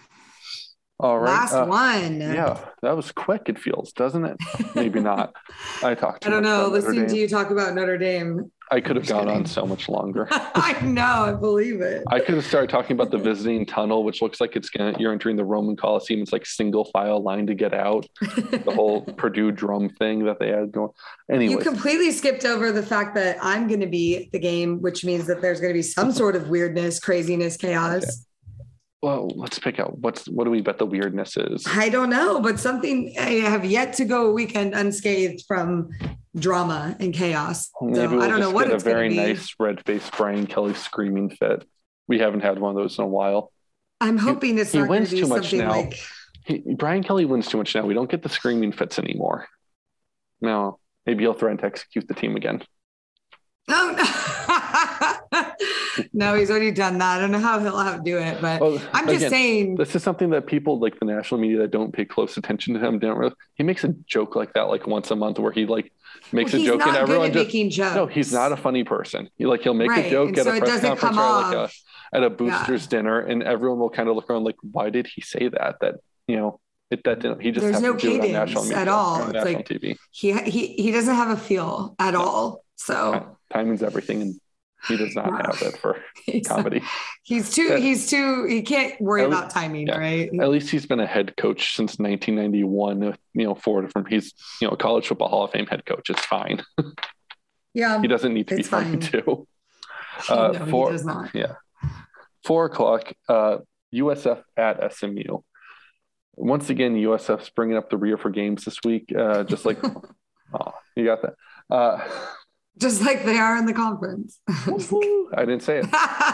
All right. Last one. Yeah, that was quick. It feels, doesn't it? Maybe not. I don't know. Listening to you talk about Notre Dame, I could have gone on so much longer. I know. I believe it. I could have started talking about the visiting tunnel, which looks like you're entering the Roman Coliseum. It's like single file line to get out. The whole Purdue drum thing that they had going. Anyway, you completely skipped over the fact that I'm going to be at the game, which means that there's going to be some sort of weirdness, craziness, chaos. Okay. Well, let's pick out what do we bet the weirdness is? I don't know, but something. I have yet to go a weekend unscathed from drama and chaos. Maybe I don't know what it's going to be. A very nice red-faced Brian Kelly screaming fit. We haven't had one of those in a while. I'm hoping it's not going to be something like. Brian Kelly wins too much now. We don't get the screaming fits anymore. No, maybe he'll threaten to execute the team again. Oh, no. No, he's already done that. I don't know how he'll have to do it, but I'm just saying. This is something that people like the national media that don't pay close attention to him don't really. He makes a joke like that like once a month where he like makes a joke and everyone just making jokes. No, he's not a funny person. He'll make a joke at a press conference or at a boosters dinner, and everyone will kind of look around like, why did he say that? That that didn't. He just there's no cadence do it on national media, at all. It's like TV. He doesn't have a feel at all. So timing's everything, and he does not have it for comedy. He can't worry about timing, right? At least he's been a head coach since 1991. He's a college football Hall of Fame head coach. It's fine. Yeah, he doesn't need to be funny too. No, he does not. Yeah, 4:00. USF at SMU. Once again, USF's bringing up the rear for games this week. Just like, you got that. Just like they are in the conference. I didn't say it.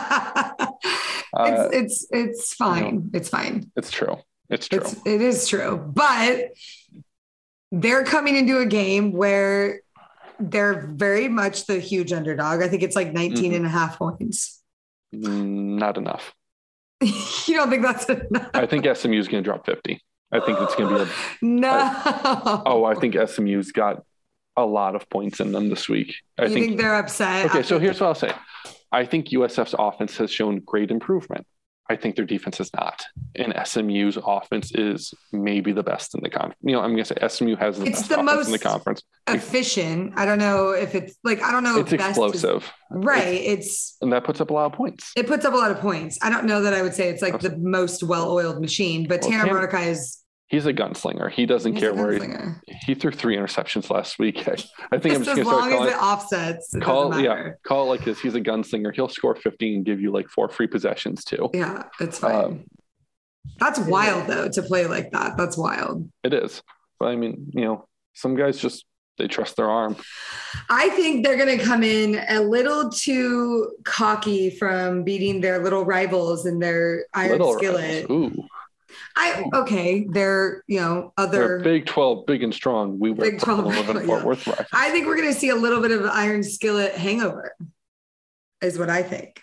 It's fine. It's fine. It's true. It is true. But they're coming into a game where they're very much the huge underdog. I think it's like 19 and a half points. Not enough. You don't think that's enough? I think SMU is going to drop 50. I think it's going to be I think SMU's got a lot of points in them this week. I think they're upset? Okay, so here's what I'll say. I think USF's offense has shown great improvement. I think their defense is not. And SMU's offense is maybe the best in the conference. I'm going to say SMU has the best offense in the conference. Efficient. I don't know if it's like, I don't know. It's explosive. Right. And that puts up a lot of points. It puts up a lot of points. I don't know that I would say it's like the most well-oiled machine, but Tanner Mordecai is. He's a gunslinger. He doesn't care where he threw 3 interceptions last week. I think I'm just going to start calling as long as it offsets. Call it like this. He's a gunslinger. He'll score 50 and give you like 4 free possessions too. Yeah, it's fine. That's wild though to play like that. That's wild. It is. But I mean, some guys they trust their arm. I think they're going to come in a little too cocky from beating their little rivals in their iron skillet. Ooh. They're they're Big 12, big and strong. We were Big 12, Fort Worth. I think we're going to see a little bit of iron skillet hangover, is what I think.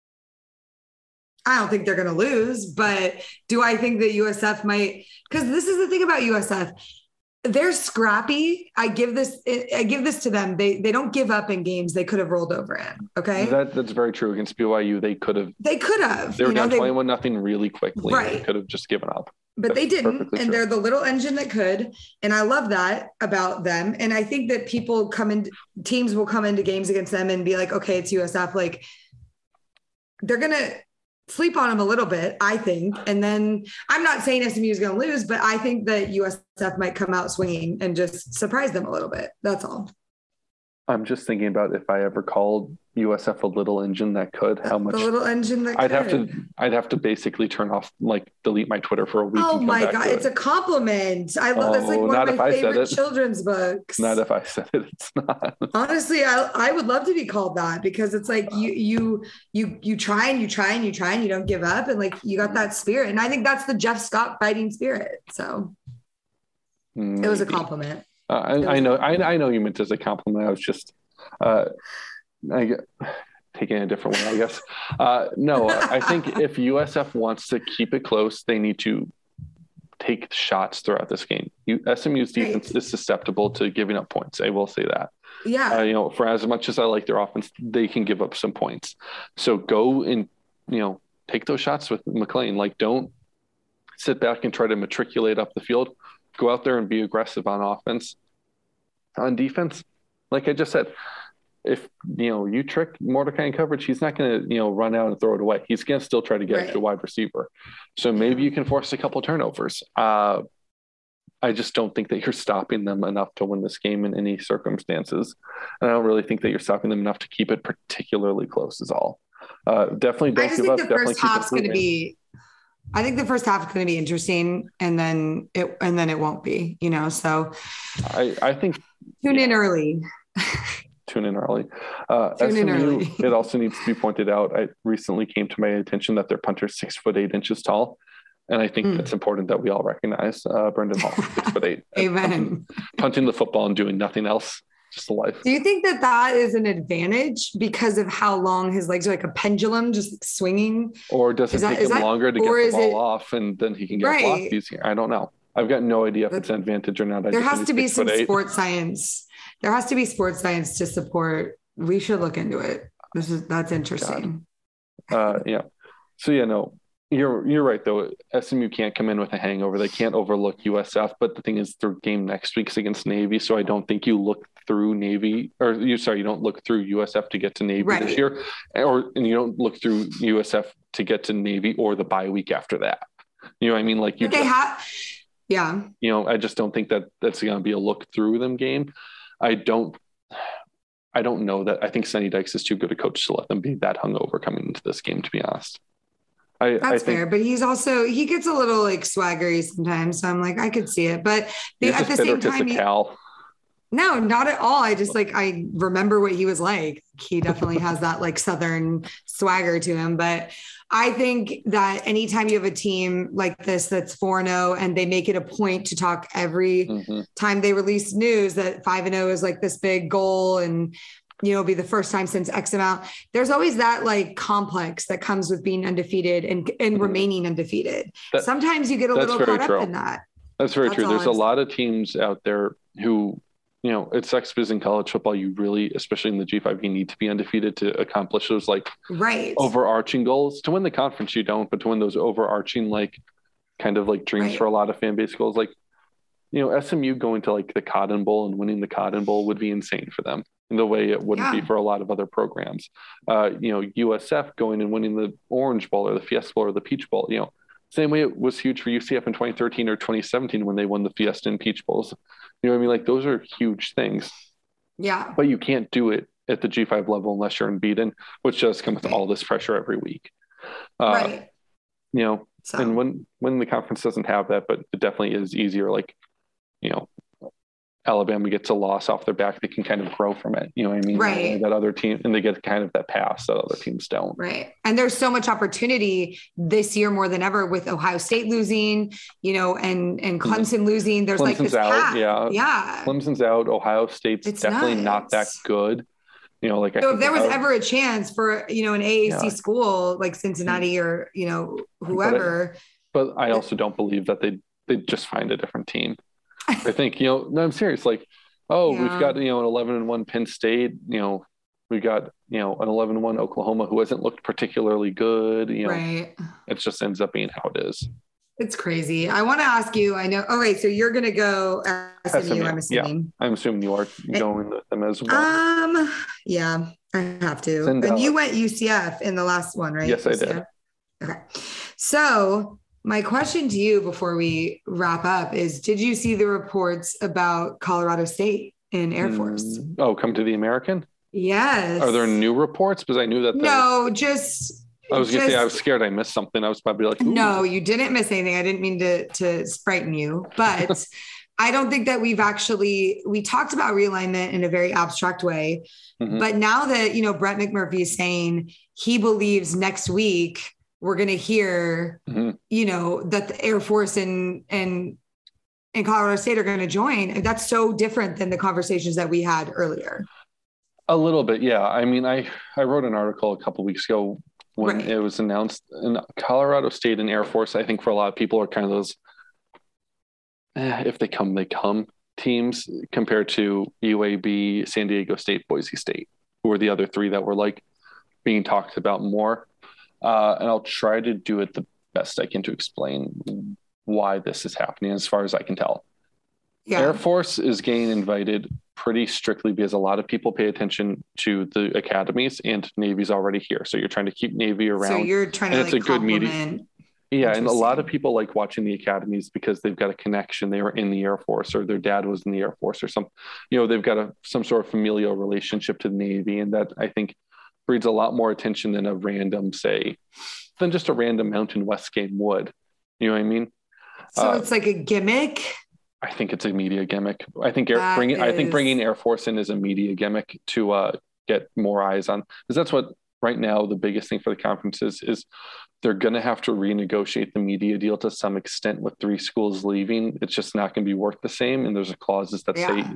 I don't think they're going to lose, but do I think that USF might? Because this is the thing about USF. They're scrappy. I give this to them. They don't give up in games they could have rolled over in. Okay. That's very true. Against BYU, they could have. They were down 21-0 really quickly. Right. They could have just given up. But they didn't. And they're the little engine that could. And I love that about them. And I think that teams will come into games against them and be like, okay, it's USF. Like they're going to sleep on them a little bit, I think. And then I'm not saying SMU is going to lose, but I think that USF might come out swinging and just surprise them a little bit. That's all. I'm just thinking about if I ever called USF a little engine that could, how much the little engine that I'd have to basically turn off, delete my Twitter for a week. Oh my God. It's a compliment. I love that's like one of my favorite children's books. Not if I said it, it's not. Honestly, I would love to be called that because it's like you try and you try and you try and you don't give up. And like, you got that spirit. And I think that's the Jeff Scott fighting spirit. So It was a compliment. I know you meant as a compliment. I was just taking it a different way, I guess. No, I think if USF wants to keep it close, they need to take shots throughout this game. SMU's defense is susceptible to giving up points. I will say that. Yeah. For as much as I like their offense, they can give up some points. So go and, take those shots with McLean. Like, don't sit back and try to matriculate up the field. Go out there and be aggressive on offense. On defense, like I just said, if you trick Mordecai in coverage, he's not going to run out and throw it away. He's going to still try to get to a wide receiver. So maybe you can force a couple turnovers. I just don't think that you're stopping them enough to win this game in any circumstances. And I don't really think that you're stopping them enough to keep it particularly close. Is all. Definitely don't give up. The first half's going to be. I think the first half is going to be interesting, and then it won't be, So I think tune in early. Tune in early. It also needs to be pointed out. I recently came to my attention that their punter is 6'8" tall, and I think that's important that we all recognize. Brendan Hall, 6'8". Amen. Punting the football and doing nothing else. just life. Do you think that is an advantage because of how long his legs are, like a pendulum, just swinging? Or does it take him longer to get the ball off and then he can get blocked easier? I don't know. I've got no idea if it's an advantage or not. There has to be some sports science. There has to be sports science to support. We should look into it. That's interesting. Yeah. So no, you're right though. SMU can't come in with a hangover. They can't overlook USF. But the thing is, their game next week is against Navy, so I don't think you look through Navy, you don't look through USF to get to Navy this year, and you don't look through USF to get to Navy or the bye week after that. You know what I mean? Like yeah. I just don't think that that's going to be a look through them game. I don't know that. I think Sonny Dykes is too good a coach to let them be that hungover coming into this game, to be honest. That's fair, but he gets a little like swaggery sometimes. So I'm like, I could see it, but at the same time, no, not at all. I just I remember what he was like. He definitely has that like Southern swagger to him, but I think that anytime you have a team like this that's 4-0 and they make it a point to talk every time they release news that 5-0 is like this big goal and be the first time since X amount. There's always that like complex that comes with being undefeated and remaining undefeated. Sometimes you get a little caught up in that. That's very true. There's a lot of teams out there who, it sucks because in college football, you really, especially in the G5, you need to be undefeated to accomplish those overarching goals. To win the conference, you don't, but to win those overarching, kind of dreams for a lot of fan base goals, SMU going to the Cotton Bowl and winning the Cotton Bowl would be insane for them in the way it wouldn't be for a lot of other programs. USF going and winning the Orange Bowl or the Fiesta Bowl or the Peach Bowl, same way it was huge for UCF in 2013 or 2017 when they won the Fiesta and Peach Bowls. You know what I mean? Those are huge things. Yeah. But you can't do it at the G5 level unless you're unbeaten, which does come with all this pressure every week. And when the conference doesn't have that, but it definitely is easier, Alabama gets a loss off their back, they can kind of grow from it. You know what I mean? Right. That other team, and they get kind of that pass that other teams don't. Right. And there's so much opportunity this year more than ever with Ohio State losing, and Clemson losing. There's Clemson's this out. path. Yeah. Clemson's out. Ohio State's definitely not that good. So if there was ever a chance for, an AAC school like Cincinnati or, whoever. But I also don't believe that they just find a different team. I think, no, I'm serious. We've got, an 11-1 Penn State, we've got, an 11-1 Oklahoma who hasn't looked particularly good, It just ends up being how it is. It's crazy. I want to ask you, I know. Okay. So you're going to go SMU, I'm assuming. Yeah, I'm assuming you are going with them as well. Yeah, I have to. And you went UCF in the last one, right? Yes, I did. Okay. So my question to you before we wrap up is, did you see the reports about Colorado State in Air Force? Come to the American? Yes. Are there new reports? Because I knew that. I was going to say, I was scared I missed something. I was probably like, ooh. No, you didn't miss anything. I didn't mean to frighten you, but I don't think that we talked about realignment in a very abstract way, but now that, Brett McMurphy is saying he believes next week we're going to hear, that the Air Force and Colorado State are going to join. And that's so different than the conversations that we had earlier. A little bit. Yeah. I mean, I wrote an article a couple of weeks ago when it was announced in Colorado State and Air Force. I think for a lot of people are kind of those, if they come, they come teams compared to UAB, San Diego State, Boise State, who were the other three that were being talked about more. And I'll try to do it the best I can to explain why this is happening as far as I can tell. Yeah. Air Force is getting invited pretty strictly because a lot of people pay attention to the academies, and Navy's already here. So you're trying to keep Navy around. So you're trying to it's a good media. Yeah. And a lot of people like watching the academies because they've got a connection. They were in the Air Force or their dad was in the Air Force or something. They've got some sort of familial relationship to the Navy. And that I think breeds a lot more attention than than just a random Mountain West game would. You know what I mean? So it's like a gimmick. I think it's a media gimmick. I think bringing Air Force in is a media gimmick to get more eyes on, because that's what right now the biggest thing for the conference is they're going to have to renegotiate the media deal to some extent with 3 schools leaving. It's just not going to be worth the same. And there's clauses that say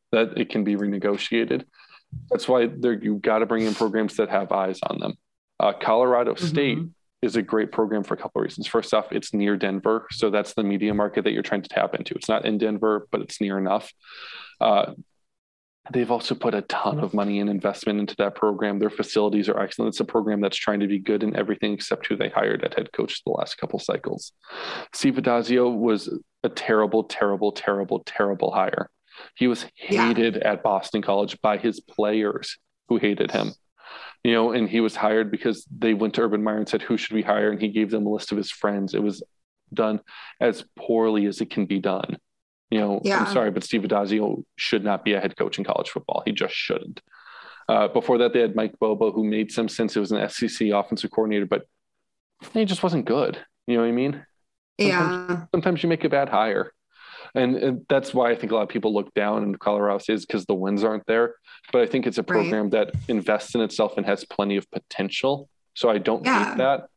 that it can be renegotiated. That's why you've got to bring in programs that have eyes on them. Colorado State is a great program for a couple of reasons. First off, it's near Denver. So that's the media market that you're trying to tap into. It's not in Denver, but it's near enough. They've also put a ton of money and investment into that program. Their facilities are excellent. It's a program that's trying to be good in everything except who they hired at head coach the last couple cycles. Steve Addazio was a terrible, terrible, terrible, terrible hire. He was hated at Boston College by his players who hated him. And he was hired because they went to Urban Meyer and said, who should we hire? And he gave them a list of his friends. It was done as poorly as it can be done. I'm sorry, but Steve Addazio should not be a head coach in college football. He just shouldn't. Before that, they had Mike Bobo, who made some sense. It was an SEC offensive coordinator, but he just wasn't good. You know what I mean? Sometimes you make a bad hire. And that's why I think a lot of people look down in Colorado State is because the wins aren't there. But I think it's a program that invests in itself and has plenty of potential. So I don't hate that.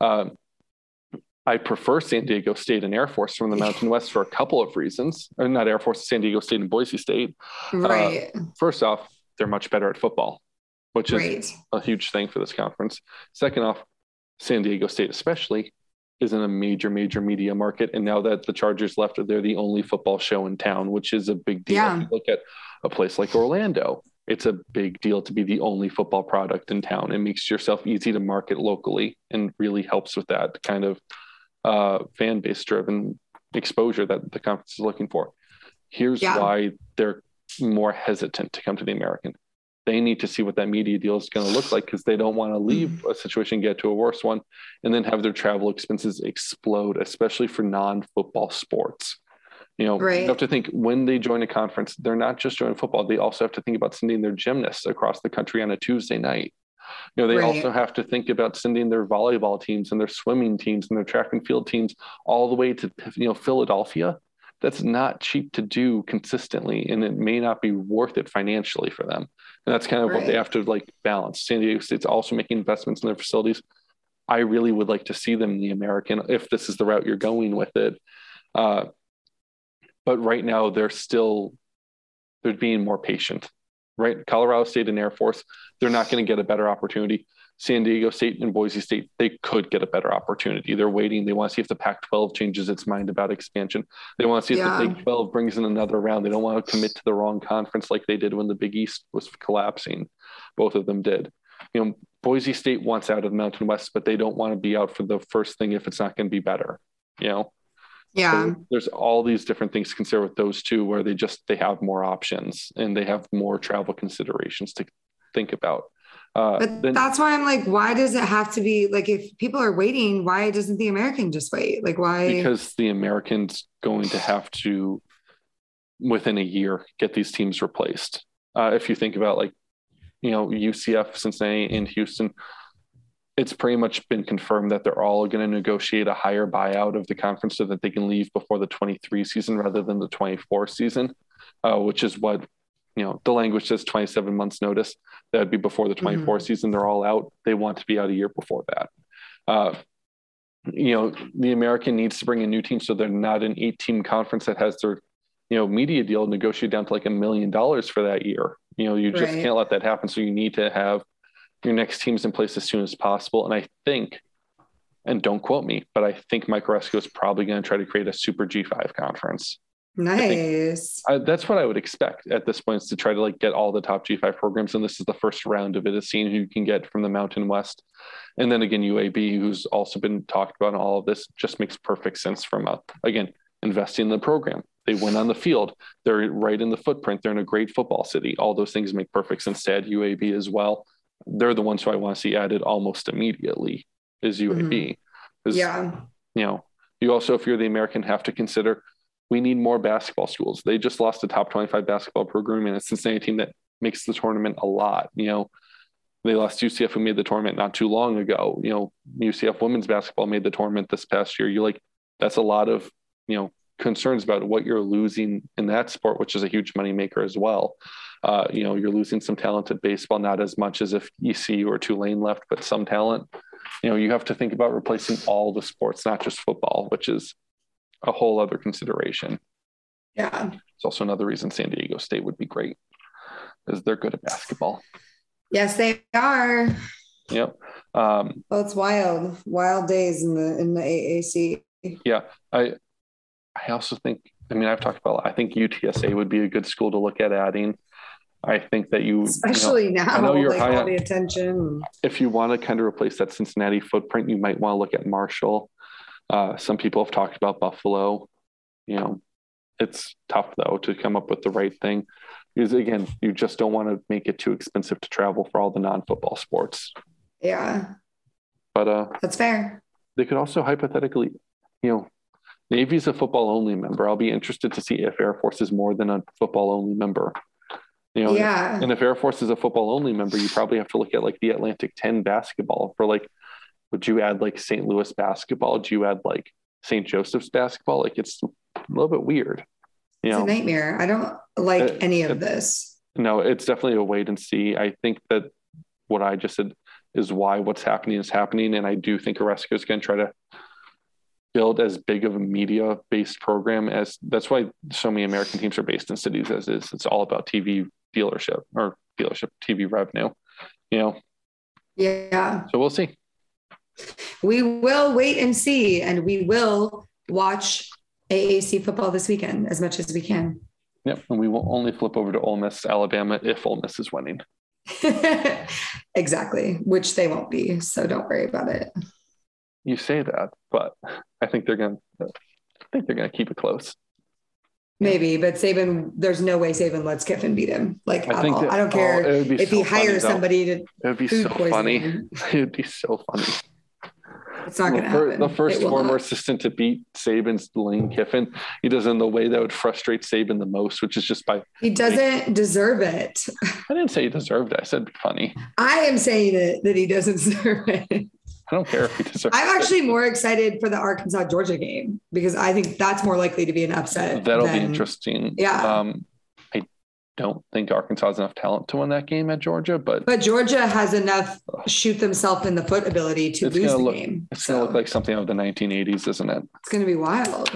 I prefer San Diego State and Air Force from the Mountain West for a couple of reasons. Or not Air Force, San Diego State and Boise State. Right. First off, they're much better at football, which is a huge thing for this conference. Second off, San Diego State especially is in a major, major media market. And now that the Chargers left, they're the only football show in town, which is a big deal. If you look at a place like Orlando, it's a big deal to be the only football product in town. It makes yourself easy to market locally and really helps with that kind of fan base driven exposure that the conference is looking for. Here's why they're more hesitant to come to the American. They need to see what that media deal is going to look like because they don't want to leave a situation, get to a worse one, and then have their travel expenses explode, especially for non-football sports. You have to think when they join a conference, they're not just joining football. They also have to think about sending their gymnasts across the country on a Tuesday night. They also have to think about sending their volleyball teams and their swimming teams and their track and field teams all the way to, Philadelphia. That's not cheap to do consistently, and it may not be worth it financially for them. And that's kind of what they have to balance. San Diego State's also making investments in their facilities. I really would like to see them in the American if this is the route you're going with it. But right now they're being more patient. Right? Colorado State and Air Force, they're not going to get a better opportunity. San Diego State and Boise State, they could get a better opportunity. They're waiting. They want to see if the Pac-12 changes its mind about expansion. They want to see if the Big 12 brings in another round. They don't want to commit to the wrong conference like they did when the Big East was collapsing. Both of them did. Boise State wants out of the Mountain West, but they don't want to be out for the first thing if it's not going to be better. So there's all these different things to consider with those two where they have more options and they have more travel considerations to think about. But that's why I'm like, why does it have to be if people are waiting, why doesn't the American just wait? Why? Because the American's going to have to, within a year, get these teams replaced. If you think about UCF, Cincinnati, and Houston, it's pretty much been confirmed that they're all going to negotiate a higher buyout of the conference so that they can leave before the 23 season rather than the 24 season, which is what, the language says 27 months notice. That would be before the 24 season. They're all out. They want to be out a year before that. The American needs to bring a new team so they're not an 8-team conference that has their, media deal negotiated down to $1 million for that year. You just can't let that happen. So you need to have your next team's in place as soon as possible. And I think, and don't quote me, but I think Mike Resco is probably going to try to create a super G5 conference. Nice. That's what I would expect at this point, is to try to get all the top G5 programs. And this is the first round of it, is seeing who you can get from the Mountain West. And then again, UAB, who's also been talked about in all of this, just makes perfect sense from again, investing in the program. They win on the field. They're right in the footprint. They're in a great football city. All those things make perfect sense to add UAB as well. They're the ones who I want to see added almost immediately is UAB. You also, if you're the American, have to consider we need more basketball schools. They just lost the top 25 basketball program, and it's the Cincinnati team that makes the tournament a lot. They lost UCF, who made the tournament not too long ago. UCF women's basketball made the tournament this past year. That's a lot of, concerns about what you're losing in that sport, which is a huge moneymaker as well. You're losing some talented baseball, not as much as if ECU or Tulane left, but some talent. You have to think about replacing all the sports, not just football, which is a whole other consideration. Yeah. It's also another reason San Diego State would be great, because they're good at basketball. Yes, they are. Yep. It's wild days in the AAC. Yeah. I also think, I've talked about, I think UTSA would be a good school to look at adding. I think that especially now, I know you're high all the attention. If you want to kind of replace that Cincinnati footprint, you might want to look at Marshall. Some people have talked about Buffalo. It's tough though to come up with the right thing, because again, you just don't want to make it too expensive to travel for all the non-football sports. Yeah. But that's fair. They could also hypothetically, Navy's a football only member. I'll be interested to see if Air Force is more than a football only member. Yeah. And if Air Force is a football only member, you probably have to look at like the Atlantic 10 basketball for like, would you add like St. Louis basketball? Do you add like St. Joseph's basketball? Like, it's a little bit weird. It's a nightmare. I don't like any of this. No, it's definitely a wait and see. I think that what I just said is why what's happening is happening. And I do think Oresco is going to try to build as big of a media based program as, that's why so many American teams are based in cities as is. It's all about TV TV revenue, Yeah. So we'll see. We will wait and see, and we will watch AAC football this weekend as much as we can. Yep. And we will only flip over to Ole Miss, Alabama, if Ole Miss is winning. Exactly. Which they won't be. So don't worry about it. You say that, but I think they're going to keep it close. Maybe, but Saban, there's no way Saban lets Kiffin beat him. Like, at all. I don't care if he hires somebody to. It would be so funny. It would be so funny. It's not going to happen. The first former assistant to beat Saban's Lane Kiffin. He does it in the way that would frustrate Saban the most, which is just by. He doesn't deserve it. I didn't say he deserved it. I said funny. I am saying that he doesn't deserve it. I don't care if he deserves it. I'm actually more excited for the Arkansas-Georgia game, because I think that's more likely to be an upset. That'll be interesting. Yeah. I don't think Arkansas has enough talent to win that game at Georgia, but Georgia has enough shoot themselves in the foot ability to lose the game. It's going to look like something of the 1980s, isn't it? It's going to be wild.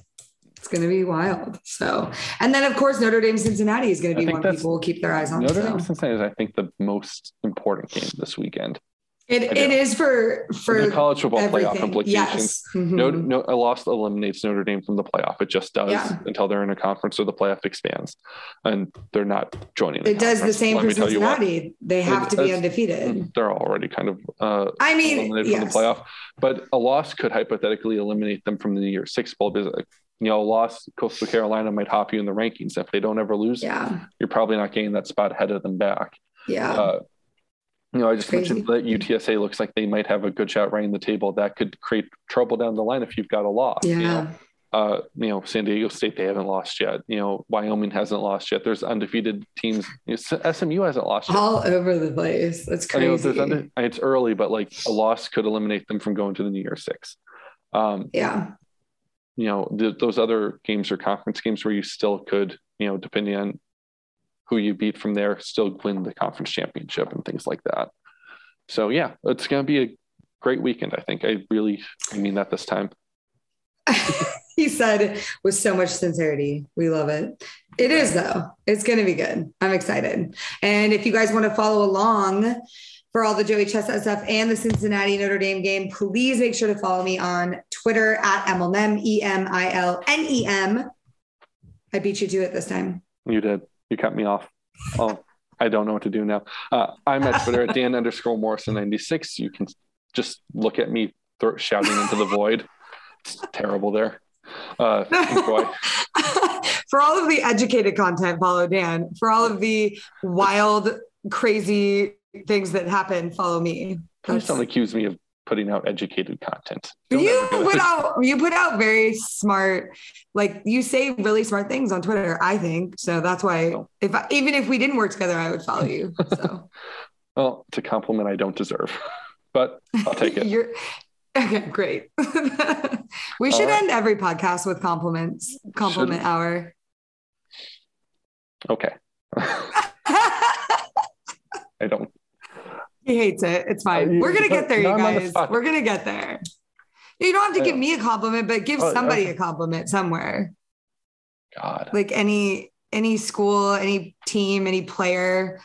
So, and then of course, Notre Dame Cincinnati is going to be one people will keep their eyes on. Notre Dame Cincinnati is, I think, the most important game this weekend. It is for the college football everything. Playoff implications. Yes. Mm-hmm. No, a loss eliminates Notre Dame from the playoff. It just does until they're in a conference or the playoff expands, and they're not joining. It does the same for Cincinnati. They have to be undefeated. They're already kind of eliminated from the playoff, but a loss could hypothetically eliminate them from the New Year's Six bowl. Because a loss, Coastal Carolina might hop you in the rankings. If they don't ever lose, you're probably not getting that spot ahead of them back. Yeah. I just mentioned that UTSA looks like they might have a good shot running the table. That could create trouble down the line if you've got a loss. Yeah. San Diego State, they haven't lost yet. Wyoming hasn't lost yet. There's undefeated teams. SMU hasn't lost yet. All over the place. That's crazy. It's early, but like a loss could eliminate them from going to the New Year's Six. Those other games are conference games where you still could, depending on who you beat from there, still win the conference championship and things like that. So yeah, it's going to be a great weekend. I think I mean that this time. He said with so much sincerity. We love it. It is though. It's going to be good. I'm excited. And if you guys want to follow along for all the Joey Chestnut stuff and the Cincinnati Notre Dame game, please make sure to follow me on Twitter at Emilnem, EMILNEM. I beat you to it this time. You did. You cut me off. Oh, I don't know what to do now. I'm at Twitter at Dan_Morrison96. You can just look at me shouting into the void. It's terrible there. Enjoy. For all of the educated content, follow Dan. For all of the wild, crazy things that happen, follow me. Please don't accuse me of putting out educated content. You put out very smart, like you say really smart things on Twitter, I think. So that's why even if we didn't work together, I would follow you. So well, it's a compliment I don't deserve, but I'll take it. Okay, great. We should end every podcast with compliments. Compliment hour. Okay. I don't. He hates it. It's fine. We're going to get there, you guys. We're going to get there. You don't have to give me a compliment, but give somebody a compliment somewhere. God. Like any school, any team, any player.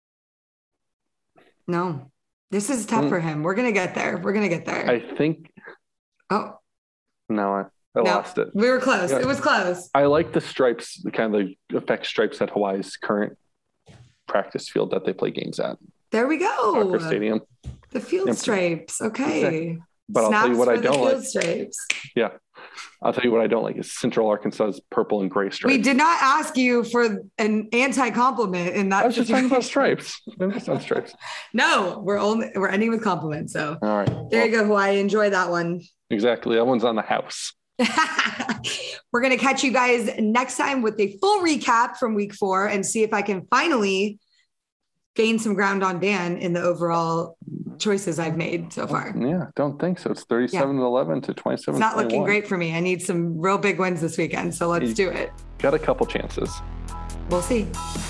No, this is tough for him. We're going to get there. I think. Oh. No, I lost it. We were close. Yeah. It was close. I like the stripes, the kind of the effect stripes at Hawaii's current practice field that they play games at. There we go. Soccer stadium. The field stripes. Okay. Exactly. But I'll tell you what I don't like. Stripes. Yeah. I'll tell you what I don't like is Central Arkansas's purple and gray stripes. We did not ask you for an anti-compliment in that. I was just talking about stripes. I'm just on stripes. No, we're ending with compliments. So all right. There you go, Hawaii. Enjoy that one. Exactly. That one's on the house. We're going to catch you guys next time with a full recap from week 4 and see if I can finally gain some ground on Dan in the overall choices I've made so far. Yeah, don't think so. It's 37-11 to 27-21. It's not looking great for me. I need some real big wins this weekend, so let's do it. Got a couple chances. We'll see.